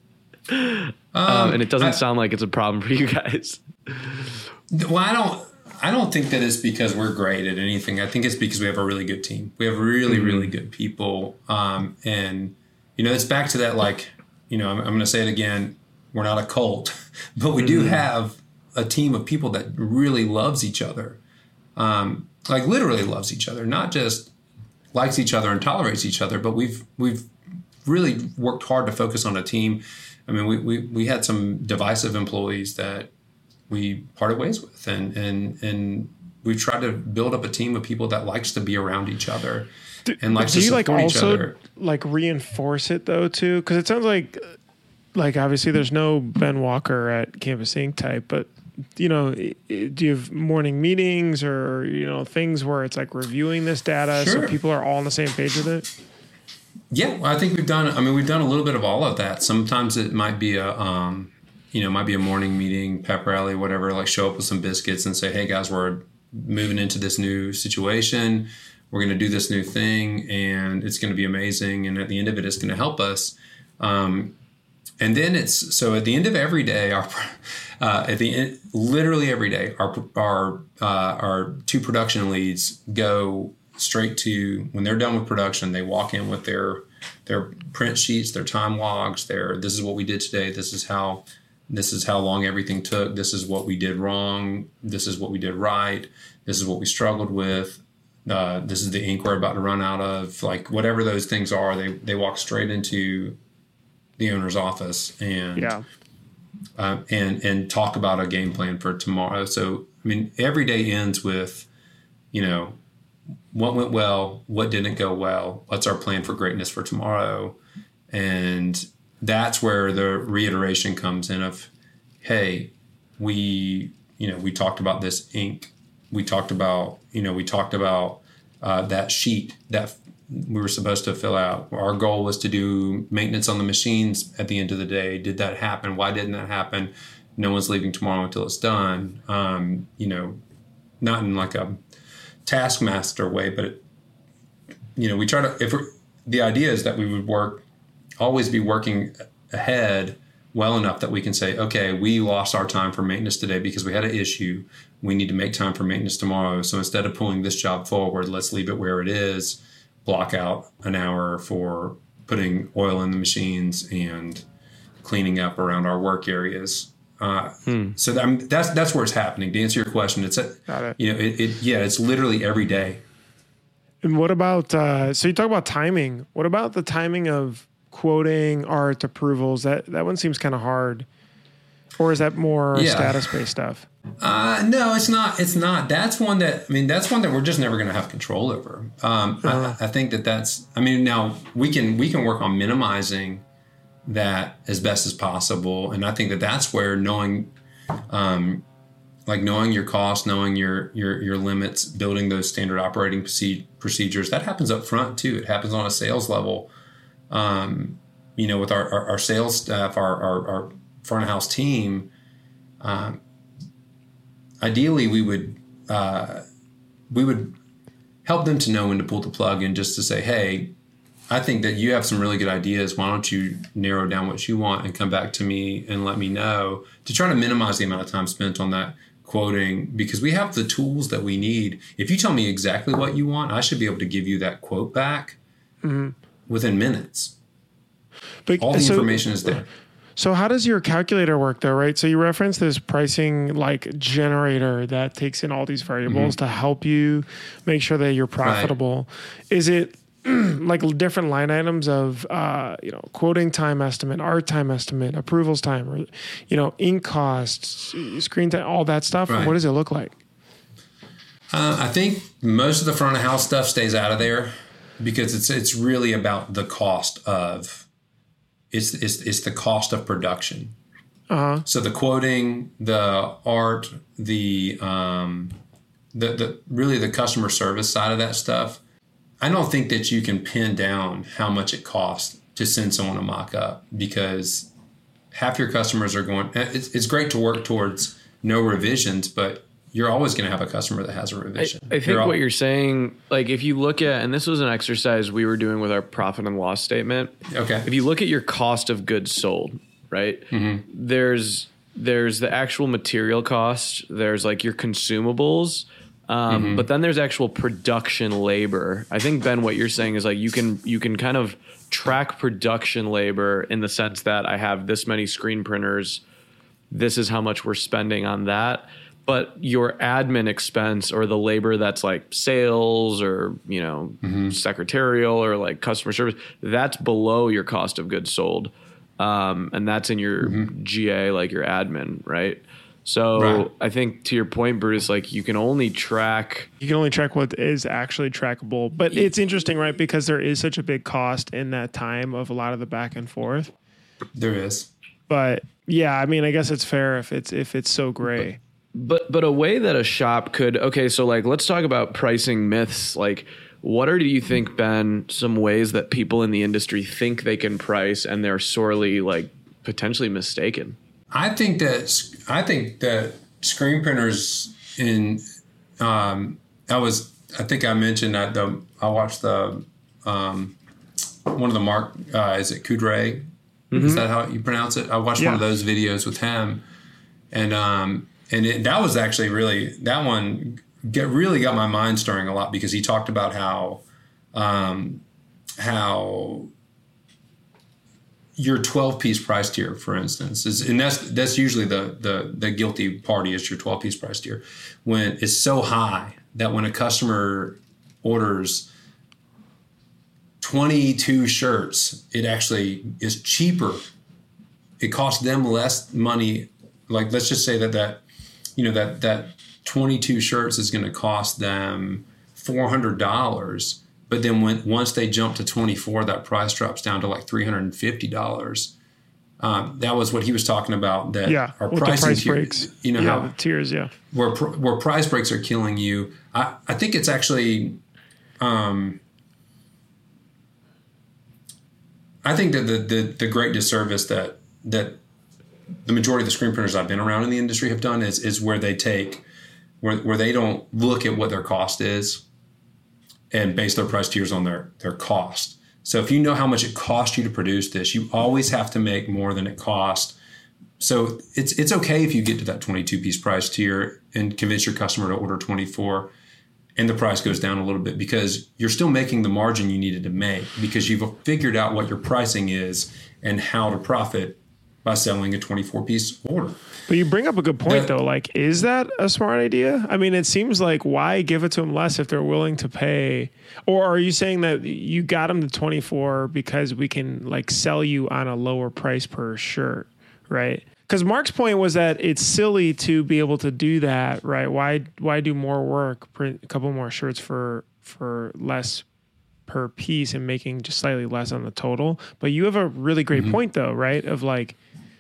um, um, and it doesn't I, sound like it's a problem for you guys. Well, I don't, I don't think that it's because we're great at anything. I think it's because we have a really good team. We have really, mm-hmm. really good people. Um, and, you know, it's back to that, like, you know, I'm, I'm going to say it again. We're not a cult, but we mm-hmm. do have a team of people that really loves each other. Um, like literally loves each other, not just likes each other and tolerates each other, but we've, we've really worked hard to focus on a team. I mean, we, we, we had some divisive employees that we parted ways with, and, and, and we've tried to build up a team of people that likes to be around each other do, and likes do to you support like each also other. Like reinforce it though too? Cause it sounds like, like obviously there's no Ben Walker at Campus Ink type, but you know, do you have morning meetings or, you know, things where it's like reviewing this data Sure. so people are all on the same page with it? Yeah, I think we've done, I mean, we've done a little bit of all of that. Sometimes it might be a, um, you know, it might be a morning meeting, pep rally, whatever, like show up with some biscuits and say, hey guys, we're moving into this new situation. We're going to do this new thing and it's going to be amazing. And at the end of it, it's going to help us. Um, And then it's, so at the end of every day, our, uh, at the end, literally every day, our, our, uh, our two production leads go straight to, when they're done with production, they walk in with their, their print sheets, their time logs, their, this is what we did today. This is how, this is how long everything took. This is what we did wrong. This is what we did right. This is what we struggled with. Uh, this is the ink we're about to run out of. Like whatever those things are, they, they walk straight into the owner's office and yeah. uh, and and talk about a game plan for tomorrow. So I mean, every day ends with, you know, what went well, what didn't go well, what's our plan for greatness for tomorrow, and that's where the reiteration comes in of, hey, we you know we talked about this ink, we talked about you know we talked about uh, that sheet that we were supposed to fill out. Our goal was to do maintenance on the machines at the end of the day. Did that happen? Why didn't that happen? No one's leaving tomorrow until it's done. Um, you know, not in like a taskmaster way, but it, you know, we try to. If we're, the idea is that we would work, always be working ahead well enough that we can say, okay, we lost our time for maintenance today because we had an issue. We need to make time for maintenance tomorrow. So instead of pulling this job forward, let's leave it where it is. Block out an hour for putting oil in the machines and cleaning up around our work areas. Uh, hmm. So that, I mean, that's that's where it's happening. To answer your question, it's a, Got it. you know, it, it yeah, it's literally every day. And what about uh, so you talk about timing? What about the timing of quoting, art, approvals? That that one seems kind of hard, or is that more yeah. status based stuff? Uh, no, it's not. It's not. That's one that, I mean, that's one that we're just never going to have control over. Um, uh-huh. I, I think that that's, I mean, now we can, we can work on minimizing that as best as possible. And I think that that's where knowing, um, like knowing your costs, knowing your, your, your limits, building those standard operating procedures, that happens up front too. It happens on a sales level. Um, you know, with our, our, our sales staff, our, our, our front of house team, um, ideally, we would uh, we would help them to know when to pull the plug and just to say, hey, I think that you have some really good ideas. Why don't you narrow down what you want and come back to me and let me know, to try to minimize the amount of time spent on that quoting, because we have the tools that we need. If you tell me exactly what you want, I should be able to give you that quote back mm-hmm. within minutes. But, All the so, information is there. So how does your calculator work though, right? So you reference this pricing like generator that takes in all these variables mm-hmm. to help you make sure that you're profitable. Right. Is it like different line items of, uh, you know, quoting time estimate, art time estimate, approvals time, or, you know, ink costs, screen time, all that stuff? Right. What does it look like? Uh, I think most of the front of house stuff stays out of there because it's it's really about the cost of It's, it's it's the cost of production. Uh-huh. So the quoting, the art, the um, the the really the customer service side of that stuff. I don't think that you can pin down how much it costs to send someone a mock-up, because half your customers are going. It's, it's great to work towards no revisions, but you're always going to have a customer that has a revision. I, I think you're what all, you're saying, like if you look at, and this was an exercise we were doing with our profit and loss statement. Okay. If you look at your cost of goods sold, right? Mm-hmm. There's there's the actual material cost. There's like your consumables, um, mm-hmm. but then there's actual production labor. I think, Ben, what you're saying is like you can you can kind of track production labor in the sense that I have this many screen printers. This is how much we're spending on that. But your admin expense, or the labor that's like sales or, you know, mm-hmm. secretarial or like customer service, that's below your cost of goods sold. Um, and that's in your mm-hmm. G A, like your admin, right? So right. I think to your point, Brutus, like you can only track. You can only track what is actually trackable. But it's interesting, right? Because there is such a big cost in that time of a lot of the back and forth. There is. But yeah, I mean, I guess it's fair if it's if it's so gray. But, But but a way that a shop could, okay, so like let's talk about pricing myths. Like what are, do you think, Ben, some ways that people in the industry think they can price and they're sorely like potentially mistaken? I think that I think that screen printers in um, I was I think I mentioned that the I watched the um, one of the Mark uh, is it Coudray? Mm-hmm. Is that how you pronounce it? I watched yeah. one of those videos with him, and um, And it, that was actually really, that one get, really got my mind stirring a lot, because he talked about how um, how your twelve-piece price tier, for instance, is, and that's that's usually the, the the guilty party is your twelve-piece price tier, when it's so high that when a customer orders twenty-two shirts, it actually is cheaper it costs them less money. Like, let's just say that that, you know, that, that twenty-two shirts is going to cost them four hundred dollars. But then when once they jump to twenty-four, that price drops down to like three hundred fifty dollars. Um, that was what he was talking about. That yeah, our with pricing the price tier, breaks. You know yeah, how the tiers. Yeah, where where price breaks are killing you. I, I think it's actually. Um, I think that the, the the great disservice that that the majority of the screen printers I've been around in the industry have done is is where they take where where they don't look at what their cost is and base their price tiers on their their cost. So if you know how much it costs you to produce this, you always have to make more than it cost. So it's it's okay if you get to that twenty-two piece price tier and convince your customer to order twenty-four and the price goes down a little bit, because you're still making the margin you needed to make because you've figured out what your pricing is and how to profit by selling a twenty-four piece order. But you bring up a good point, The- though. Like, is that a smart idea? I mean, it seems like, why give it to them less if they're willing to pay? Or are you saying that you got them to twenty-four because we can like sell you on a lower price per shirt, right? Because Mark's point was that it's silly to be able to do that, right? Why why do more work, print a couple more shirts for for less per piece and making just slightly less on the total? But you have a really great Mm-hmm. point, though, right? Of like,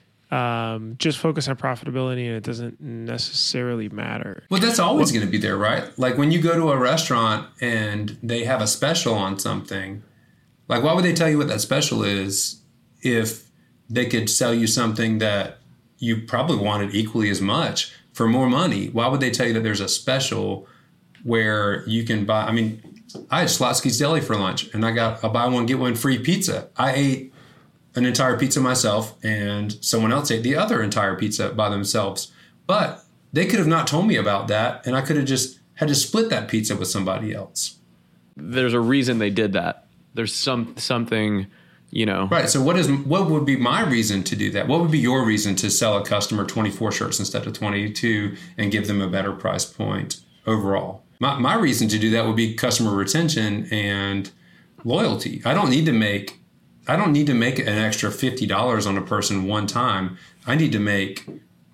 um, just focus on profitability and it doesn't necessarily matter. Well, that's always going to be there, right? Like when you go to a restaurant and they have a special on something, like why would they tell you what that special is if they could sell you something that you probably wanted equally as much for more money? Why would they tell you that there's a special where you can buy? I mean, I had Slotsky's Deli for lunch and I got a buy one, get one free pizza. I ate an entire pizza myself and someone else ate the other entire pizza by themselves. But they could have not told me about that and I could have just had to split that pizza with somebody else. There's a reason they did that. There's some something, you know. Right. So what is what would be my reason to do that? What would be your reason to sell a customer twenty-four shirts instead of twenty-two and give them a better price point overall? My my reason to do that would be customer retention and loyalty. I don't need to make I don't need to make an extra fifty dollars on a person one time. I need to make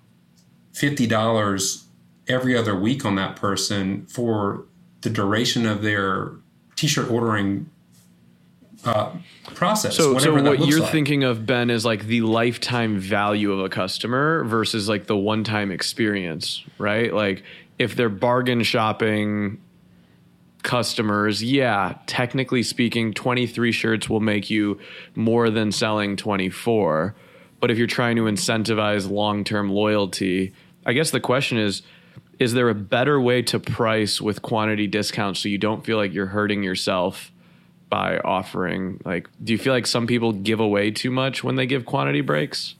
fifty dollars every other week on that person for the duration of their t-shirt ordering uh, process. So, so whatever that what looks you're like. thinking of, Ben, is like the lifetime value of a customer versus like the one-time experience, right? Like if they're bargain shopping customers, yeah, technically speaking, twenty-three shirts will make you more than selling twenty-four. But if you're trying to incentivize long-term loyalty, I guess the question is, is there a better way to price with quantity discounts so you don't feel like you're hurting yourself by offering, like, do you feel like some people give away too much when they give quantity breaks?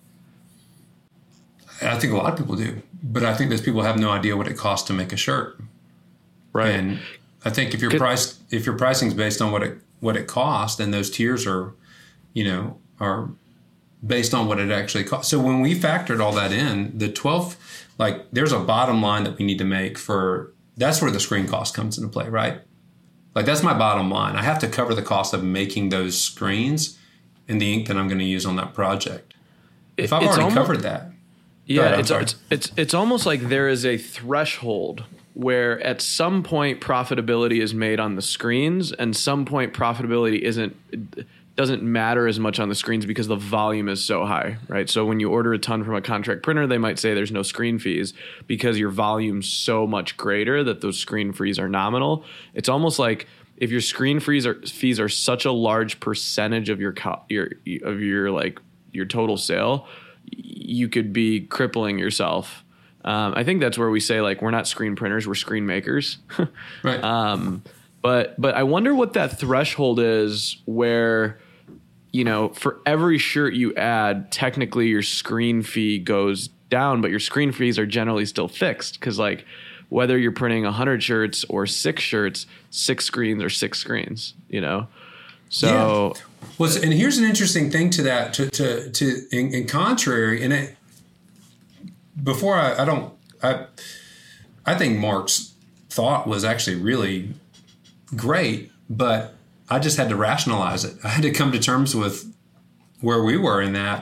I think a lot of people do, but I think those people have no idea what it costs to make a shirt. Right. And I think if your Could- price, if your pricing is based on what it what it costs, and those tiers are, you know, are based on what it actually costs. So when we factored all that in, the twelve, like, there's a bottom line that we need to make for. That's where the screen cost comes into play, right? Like, that's my bottom line. I have to cover the cost of making those screens and the ink that I'm going to use on that project. If I've It's already almo- covered that. Yeah, ahead, I'm it's, sorry. it's it's it's almost like there is a threshold where at some point profitability is made on the screens, and some point profitability isn't doesn't matter as much on the screens because the volume is so high, right? So when you order a ton from a contract printer, they might say there's no screen fees because your volume's so much greater that those screen fees are nominal. It's almost like if your screen fees are fees are such a large percentage of your co- your of your like your total sale, you could be crippling yourself. Um, I think that's where we say, like, we're not screen printers, we're screen makers. Right. Um, but but I wonder what that threshold is where, you know, for every shirt you add, technically your screen fee goes down, but your screen fees are generally still fixed because, like, whether you're printing one hundred shirts or six shirts, six screens or six screens, you know? So Yeah. Well, and here's an interesting thing to that, to to, to in, in contrary, and it, before I, I don't, I, I think Mark's thought was actually really great, but I just had to rationalize it. I had to come to terms with where we were in that,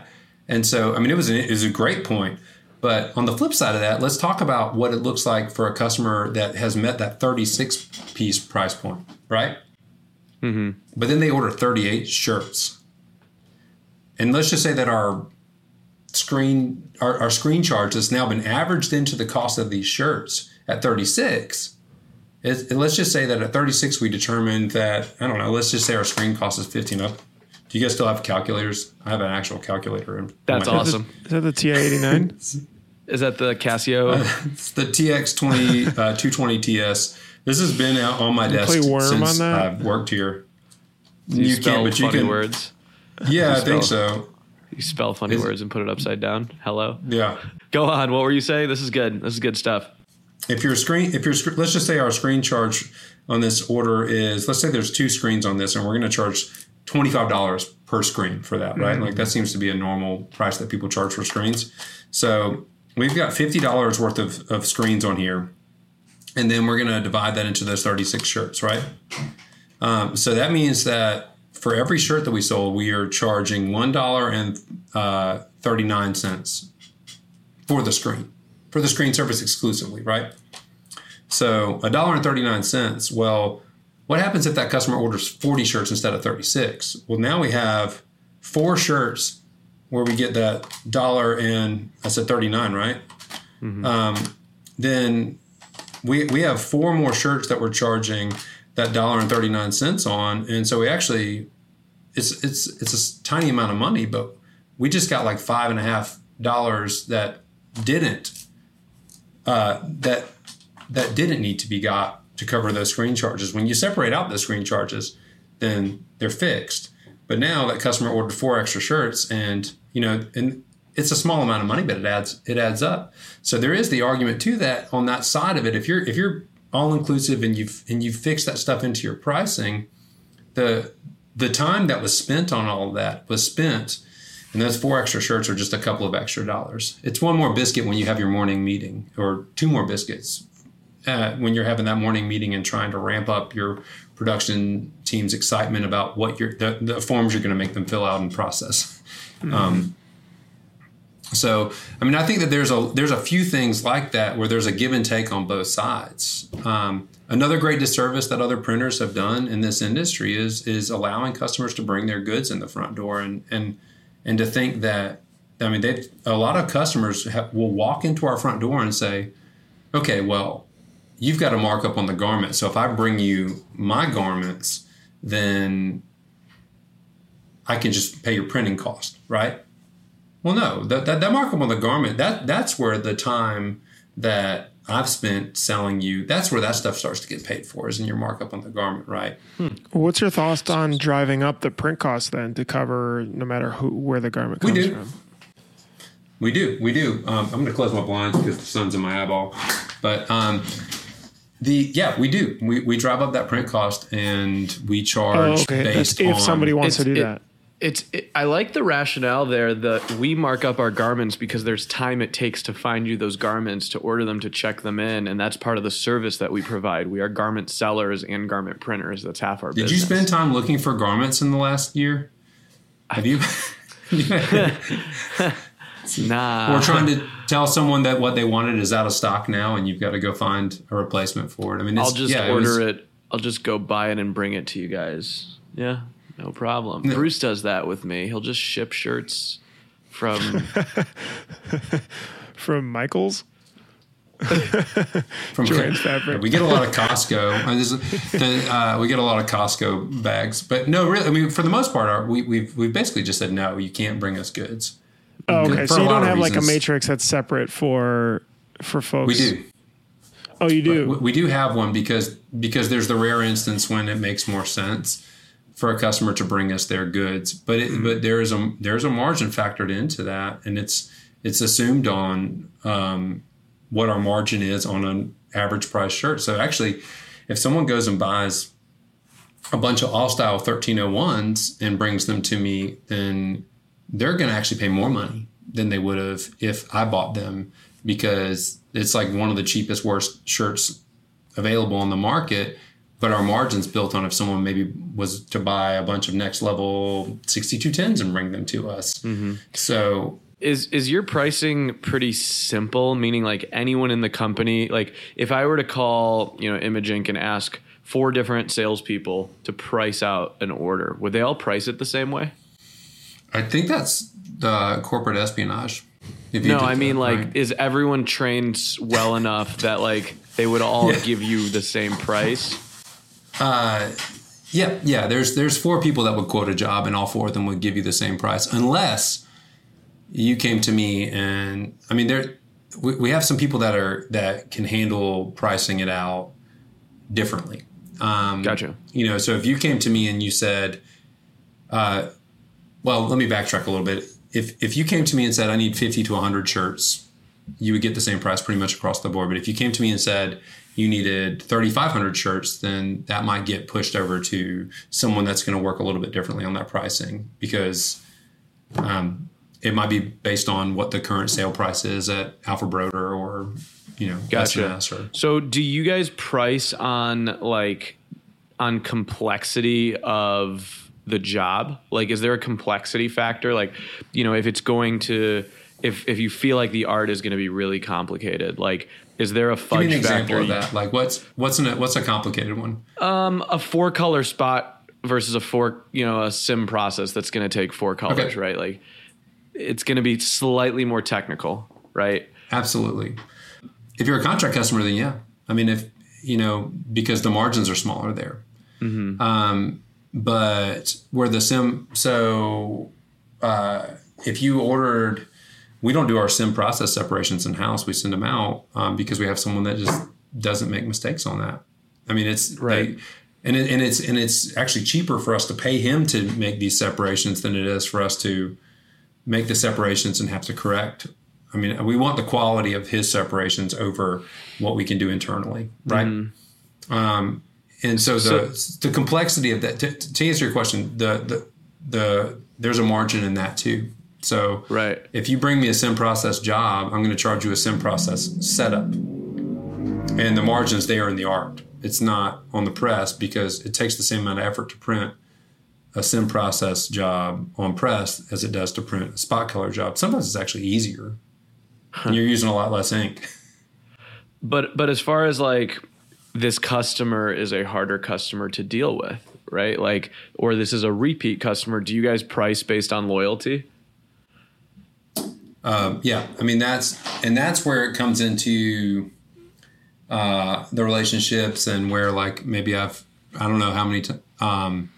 And so, I mean, it was, a, it was a great point. But on the flip side of that, let's talk about what it looks like for a customer that has met that thirty-six piece price point, right? Mm-hmm. But then they order thirty-eight shirts. And let's just say that our screen our, our screen charge has now been averaged into the cost of these shirts at thirty-six. It, let's just say that at thirty-six, we determined that, I don't know, let's just say our screen cost is fifteen up. Do you guys still have calculators? I have an actual calculator. In That's my awesome. Is that the T I eighty-nine? Is that the Casio? Uh, it's the T X twenty, uh, two twenty T S. This has been out on my You desk play Worm since on that? I've worked here. You, you spell can't, but you funny can. words. Yeah, I think spell- so. You spell funny Is- words and put it upside down. Hello. Yeah. Go on. What were you saying? This is good. This is good stuff. If your screen, if your sc- let's just say our screen charge on this order is, let's say there's two screens on this, and we're going to charge twenty-five dollars per screen for that, right? Mm-hmm. Like that seems to be a normal price that people charge for screens. So we've got fifty dollars worth of, of screens on here, and then we're going to divide that into those thirty-six shirts, right? Um, so that means that for every shirt that we sold, we are charging one dollar and thirty-nine cents for the screen, for the screen service exclusively, right? So one dollar and thirty-nine cents. Well, what happens if that customer orders forty shirts instead of thirty-six? Well, now we have four shirts where we get that dollar and I said thirty-nine, right? Mm-hmm. Um, then we we have four more shirts that we're charging that dollar and thirty-nine cents on, and so we actually it's it's it's a tiny amount of money, but we just got like five and a half dollars that didn't uh, that that didn't need to be got to cover those screen charges. When you separate out the screen charges, then they're fixed. But now that customer ordered four extra shirts, and you know, and it's a small amount of money, but it adds it adds up. So there is the argument to that on that side of it. If you're if you're all inclusive and you've and you fix that stuff into your pricing, the the time that was spent on all of that was spent, and those four extra shirts are just a couple of extra dollars. It's one more biscuit when you have your morning meeting, or two more biscuits uh, when you're having that morning meeting and trying to ramp up your production team's excitement about what you're the, the forms you're going to make them fill out and process. Mm-hmm. Um, so, I mean, I think that there's a there's a few things like that where there's a give and take on both sides. Um, another great disservice that other printers have done in this industry is is allowing customers to bring their goods in the front door, and and and to think that, I mean, they a lot of customers have, will walk into our front door and say, okay, well, you've got a markup on the garment, so if I bring you my garments, then I can just pay your printing cost, right? Well, no, that, that, that markup on the garment, that that's where the time that I've spent selling you, that's where that stuff starts to get paid for, is in your markup on the garment, right? Hmm. What's your thoughts on driving up the print cost then to cover no matter who where the garment comes we do. from? We do. We do. Um, I'm going to close my blinds because the sun's in my eyeball. But um, the yeah, we do. We we drive up that print cost, and we charge oh, okay. based That's if on, somebody wants to do it, that. It's. It, I like the rationale there that we mark up our garments because there's time it takes to find you those garments, to order them, to check them in, and that's part of the service that we provide. We are garment sellers and garment printers. That's half our Did business. you spend time looking for garments in the last year? Have you? Nah. Or trying to tell someone that what they wanted is out of stock now, and you've got to go find a replacement for it. I mean, it's, I'll just yeah, order it, was, it. I'll just go buy it and bring it to you guys. Yeah, no problem. No. Bruce does that with me. He'll just ship shirts from from Michaels. from Joanne's fabric. We get a lot of Costco. Uh, this is- the, uh, we get a lot of Costco bags, but no, really. I mean, for the most part, our, we, we've we've basically just said no. You can't bring us goods. Oh, okay. For So a you lot don't of have like a reasons. matrix that's separate for for folks. We do. Oh, you do. We, we do have one because because there's the rare instance when it makes more sense for a customer to bring us their goods, but it, mm-hmm. but there is a there's a margin factored into that, and it's it's assumed on um, what our margin is on an average price shirt. So actually, if someone goes and buys a bunch of all style thirteen oh ones and brings them to me, then they're going to actually pay more money than they would have if I bought them, because it's like one of the cheapest, worst shirts available on the market. but our margin's built on if someone maybe was to buy a bunch of next level sixty-two tens and bring them to us. Mm-hmm. So is is your pricing pretty simple? Meaning, like anyone in the company, like if I were to call, you know, Image Incorporated and ask four different salespeople to price out an order, would they all price it the same way? I think that's the corporate espionage. If you no, did I mean, that, like, right? is everyone trained well enough that like they would all Yeah. give you the same price? Uh, yeah, yeah. There's there's four people that would quote a job, and all four of them would give you the same price, unless you came to me and I mean, there we, we have some people that are that can handle pricing it out differently. Um, Gotcha. You know, so if you came to me and you said, uh, well, let me backtrack a little bit. If if you came to me and said I need fifty to one hundred shirts, you would get the same price pretty much across the board. But if you came to me and said you needed thirty-five hundred shirts, then that might get pushed over to someone that's going to work a little bit differently on that pricing, because um, it might be based on what the current sale price is at Alpha Broder or, you know, Gotcha. S M S or, So do you guys price on like on complexity of the job? Like, is there a complexity factor? Like, you know, if it's going to, if if you feel like the art is going to be really complicated, like, is there a fudge give me an factor? example of that. Like what's what's an, what's a complicated one? Um, a four color spot versus a four, you know, a sim process that's going to take four colors, Okay. right? Like, it's going to be slightly more technical, right? Absolutely. If you're a contract customer, then yeah. I mean, if, you know, because the margins are smaller there. Mm-hmm. Um, but where the sim, so uh, if you ordered, we don't do our sim process separations in house. We send them out um, because we have someone that just doesn't make mistakes on that. I mean, it's Right. They, and it, and it's and it's actually cheaper for us to pay him to make these separations than it is for us to make the separations and have to correct. I mean, we want the quality of his separations over what we can do internally, right? Mm-hmm. Um, and so the so, the complexity of that. To, to answer your question, the the the there's a margin in that too. So right. if you bring me a sim process job, I'm going to charge you a sim process setup, and the margin's there in the art. It's not on the press because it takes the same amount of effort to print a sim process job on press as it does to print a spot color job. Sometimes it's actually easier. And you're using a lot less ink. But but as far as like this customer is a harder customer to deal with, right? Like, or this is a repeat customer. Do you guys price based on loyalty? Um, yeah, I mean that's and that's where it comes into uh, the relationships and where like maybe I've I don't know how many. T- um,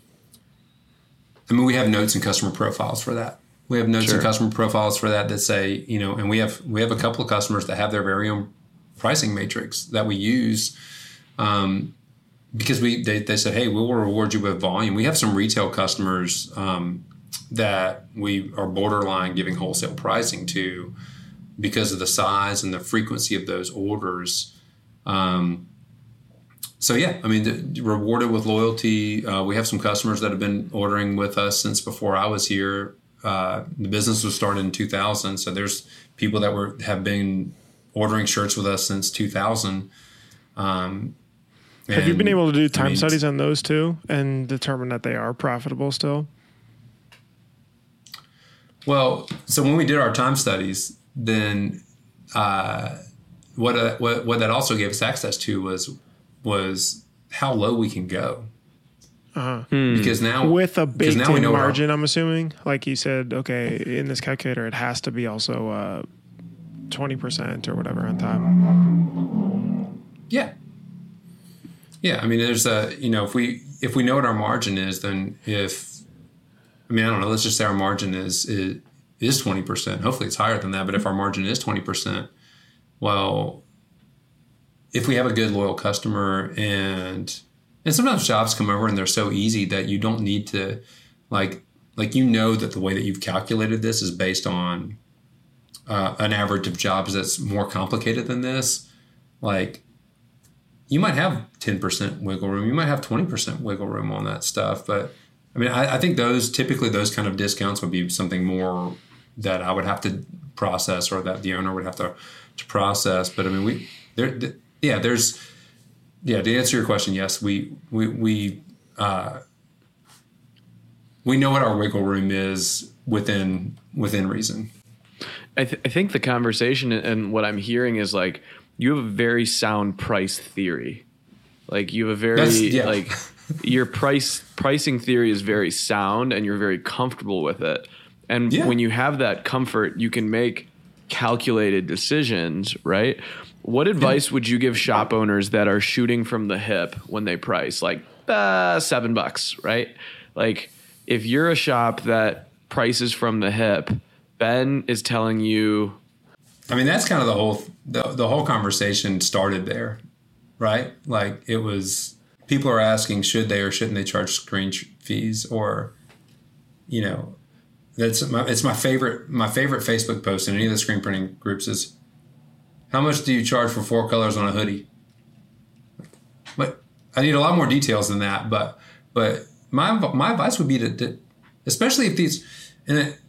I mean, we have notes and customer profiles for that. We have notes Sure. and customer profiles for that that say, you know, and we have we have a couple of customers that have their very own pricing matrix that we use um, because we they, they said, hey, we'll reward you with volume. We have some retail customers um, that we are borderline giving wholesale pricing to because of the size and the frequency of those orders. Um, so yeah, I mean, the, rewarded with loyalty. Uh, we have some customers that have been ordering with us since before I was here. Uh, the business was started in two thousand, so there's people that were have been ordering shirts with us since two thousand. Um, Have you been able to do time I mean, studies on those too and determine that they are profitable still? Well, so when we did our time studies, then uh, what, uh, what what that also gave us access to was was how low we can go. Uh-huh. Because now With a because baked now we in know our- margin, I'm assuming. Like you said, okay, in this calculator, it has to be also uh, twenty percent or whatever on top. Yeah. Yeah. I mean, there's a, you know, if we, if we know what our margin is, then if, I mean, I don't know, let's just say our margin is, is, is twenty percent. Hopefully it's higher than that. But if our margin is twenty percent, well, if we have a good loyal customer and, and sometimes jobs come over and they're so easy that you don't need to like, like, you know, that the way that you've calculated this is based on uh, an average of jobs that's more complicated than this. Like, you might have ten percent wiggle room. You might have twenty percent wiggle room on that stuff. But I mean, I, I think those typically those kind of discounts would be something more that I would have to process or that the owner would have to, to process. But I mean, we there, th- yeah, there's yeah, to answer your question, yes, we we we uh, we know what our wiggle room is within within reason. I, th- I think the conversation and what I'm hearing is like you have a very sound price theory. Like you have a very yeah. like your price pricing theory is very sound and you're very comfortable with it. And yeah. when you have that comfort, you can make calculated decisions, right? What advice yeah. would you give shop owners that are shooting from the hip when they price like uh, seven bucks, right? Like if you're a shop that prices from the hip, Ben is telling you. I mean, that's kind of the whole the, the whole conversation started there, right? Like it was people are asking should they or shouldn't they charge screen fees, or you know, that's my, it's my favorite my favorite Facebook post in any of the screen printing groups is how much do you charge for four colors on a hoodie? But I need a lot more details than that. But but my my advice would be to, to especially if these and. It,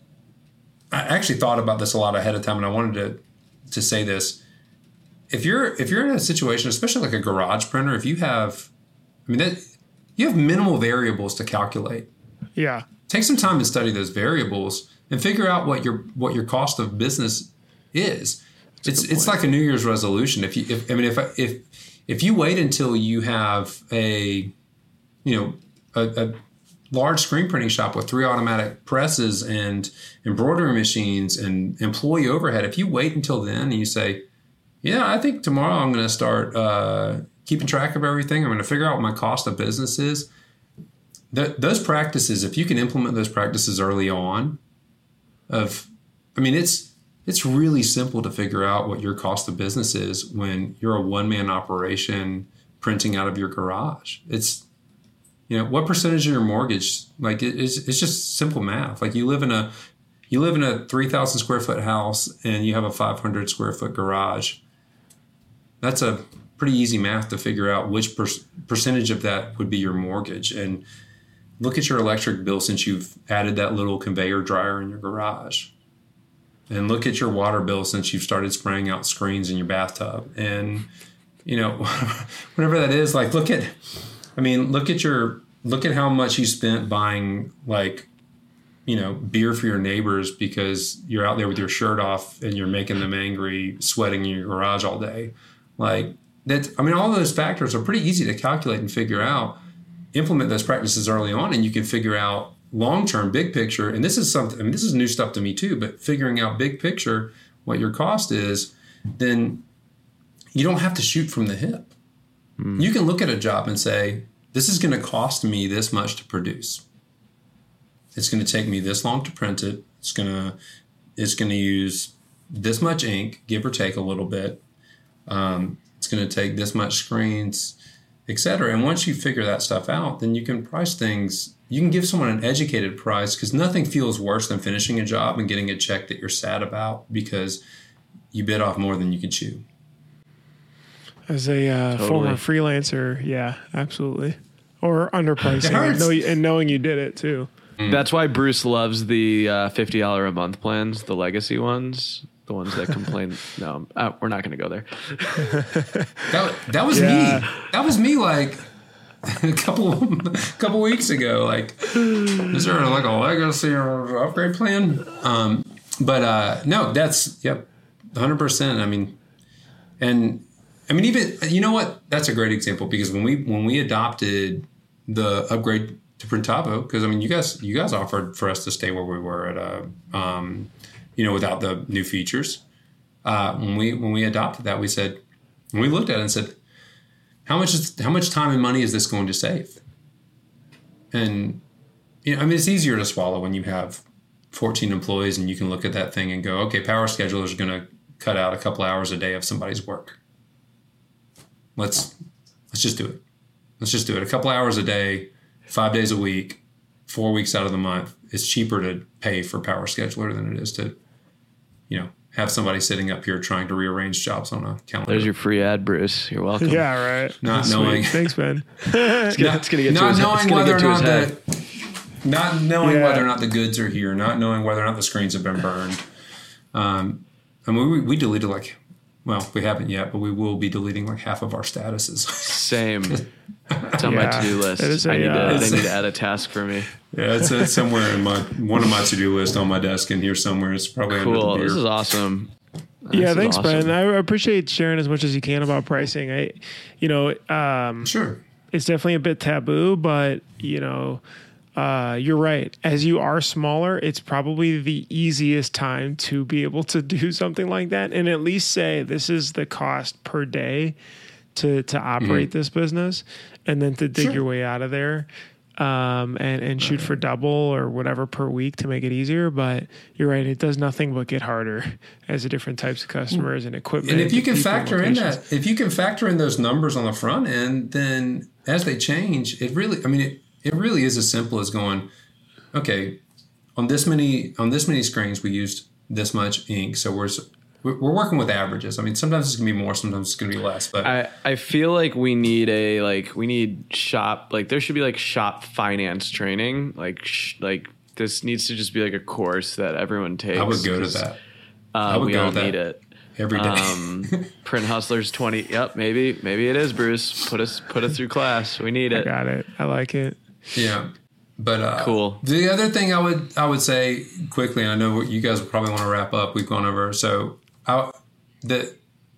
I actually thought about this a lot ahead of time, and I wanted to to say this. If you're if you're in a situation, especially like a garage printer, if you have, I mean, that you have minimal variables to calculate. Yeah. Take some time to study those variables and figure out what your what your cost of business is. That's it's it's like a New Year's resolution. If you if I mean if if if you wait until you have a you know a, a large screen printing shop with three automatic presses and embroidery machines and employee overhead, if you wait until then and you say, yeah, I think tomorrow I'm going to start uh, keeping track of everything. I'm going to figure out what my cost of business is. Th- those practices, if you can implement those practices early on, of, I mean, it's it's really simple to figure out what your cost of business is when you're a one-man operation printing out of your garage. It's You know, what percentage of your mortgage, like it, it's, it's just simple math. Like you live in a, you live in a three thousand square foot house and you have a five hundred square foot garage. That's a pretty easy math to figure out which per, percentage of that would be your mortgage. And look at your electric bill since you've added that little conveyor dryer in your garage. And look at your water bill since you've started spraying out screens in your bathtub. And, you know, whatever that is, like look at, I mean, look at your look at how much you spent buying like, you know, beer for your neighbors because you're out there with your shirt off and you're making them angry, sweating in your garage all day. Like that. I mean, all those factors are pretty easy to calculate and figure out. Implement those practices early on, and you can figure out long term, big picture. And this is something. I mean, this is new stuff to me too. But figuring out big picture what your cost is, then you don't have to shoot from the hip. You can look at a job and say, this is going to cost me this much to produce. It's going to take me this long to print it. It's going to it's going to use this much ink, give or take a little bit. Um, it's going to take this much screens, et cetera. And once you figure that stuff out, then you can price things. You can give someone an educated price because nothing feels worse than finishing a job and getting a check that you're sad about because you bit off more than you could chew. As a uh, Totally. former freelancer, yeah, absolutely. Or underpricing and, know, and knowing you did it too. Mm. That's why Bruce loves the uh, fifty dollars a month plans, the legacy ones, the ones that complain. No, uh, we're not going to go there. that, that was Yeah. me. That was me like a couple couple weeks ago. Like, is there like a legacy or upgrade plan? Um, but uh, no, that's, yep, one hundred percent. I mean, and I mean, even, you know what? That's a great example because when we when we adopted the upgrade to Printavo, because I mean, you guys you guys offered for us to stay where we were at a, um, you know, without the new features. Uh, when we when we adopted that, we said, when we looked at it and said, how much is how much time and money is this going to save? And you know, I mean, it's easier to swallow when you have fourteen employees and you can look at that thing and go, okay, Power Scheduler is going to cut out a couple hours a day of somebody's work. Let's let's just do it. Let's just do it. A couple hours a day, five days a week, four weeks out of the month. It's cheaper to pay for Power Scheduler than it is to, you know, have somebody sitting up here trying to rearrange jobs on a calendar. There's your free ad, Bruce. You're welcome. Yeah, right. Not Sweet. knowing. Thanks, Ben. It's gonna, it's gonna get not to his, knowing it's gonna whether get or to his not head. the not knowing Yeah. whether or not the goods are here, not knowing whether or not the screens have been burned. Um, I mean, we, we deleted like well, we haven't yet, but we will be deleting like half of our statuses. Same. It's on Yeah, my to-do list. it is a, I need to. uh, They need to add a task for me. Yeah, it's, it's somewhere in my one of my to-do list on my desk in here somewhere. It's probably under Cool. the beer. This is awesome. Yeah, This is thanks, awesome. Ben. I appreciate sharing as much as you can about pricing. I, you know, um, Sure. it's definitely a bit taboo, but you know, uh, you're right. As you are smaller, it's probably the easiest time to be able to do something like that, and at least say this is the cost per day to to operate this business, and then to dig Sure. your way out of there. Um, and, and shoot for double or whatever per week to make it easier. But you're right. It does nothing but get harder as the different types of customers and equipment. And if you and can people and factor in locations. that, if you can factor in those numbers on the front end, then as they change, it really, I mean, it, it really is as simple as going, okay, on this many, on this many screens, we used this much ink. So we're, we're working with averages. I mean, sometimes it's gonna be more, sometimes it's gonna be less, but I, I feel like we need a like we need shop like there should be like shop finance training like sh- like this needs to just be like a course that everyone takes. I would go to 'cause, that Uh, would we go all to that. need it. every day. Um, Print Hustlers twenty. Yep, maybe maybe it is Bruce. Put us put us through class. We need I it. got it. I like it. Yeah. But uh, Cool. The other thing I would I would say quickly, and I know what you guys probably want to wrap up. We've gone over so I, the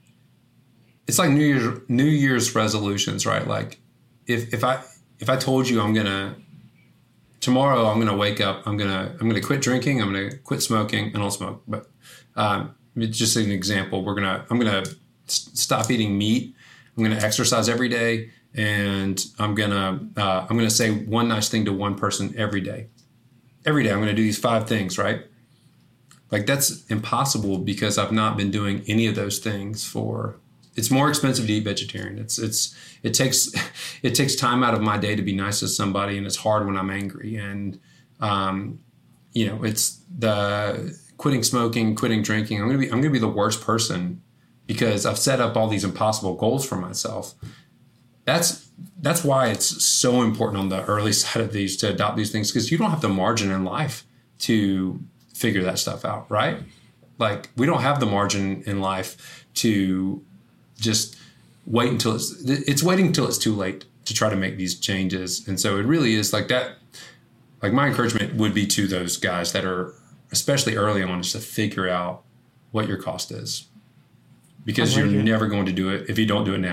it's like New Year's New Year's resolutions, right? Like if if I if I told you I'm gonna tomorrow I'm gonna wake up, I'm gonna I'm gonna quit drinking, I'm gonna quit smoking. I don't smoke, but um, it's just an example. We're gonna I'm gonna s- stop eating meat. I'm gonna exercise every day. And I'm gonna uh, I'm gonna say one nice thing to one person every day. Every day I'm gonna do these five things, right? Like that's impossible because I've not been doing any of those things for. It's more expensive to eat vegetarian. It's it's it takes it takes time out of my day to be nice to somebody, and it's hard when I'm angry. And um, you know, it's the quitting smoking, quitting drinking. I'm gonna be I'm gonna be the worst person because I've set up all these impossible goals for myself. That's that's why it's so important on the early side of these to adopt these things because you don't have the margin in life to figure that stuff out, right? Like we don't have the margin in life to just wait until it's it's waiting until it's too late to try to make these changes. And so it really is like that. Like my encouragement would be to those guys that are especially early on is to figure out what your cost is because I like you're it. never going to do it if you don't do it now.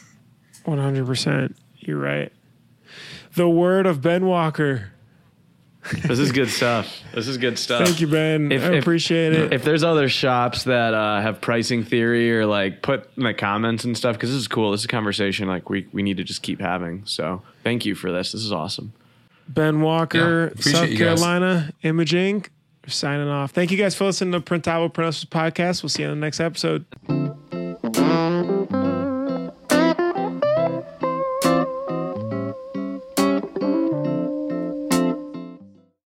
one hundred percent. You're right. The word of Ben Walker. This is good stuff. This is good stuff. Thank you, Ben. If- I if- appreciate it. If there's other shops that uh, have pricing theory or like put in the comments and stuff, because this is cool. This is a conversation like we, we need to just keep having. So thank you for this. This is awesome. Ben Walker, Yeah, appreciate South you guys. Carolina, Imaging. Signing off. Thank you guys for listening to Printable Print Hustlers podcast. We'll see you on the next episode.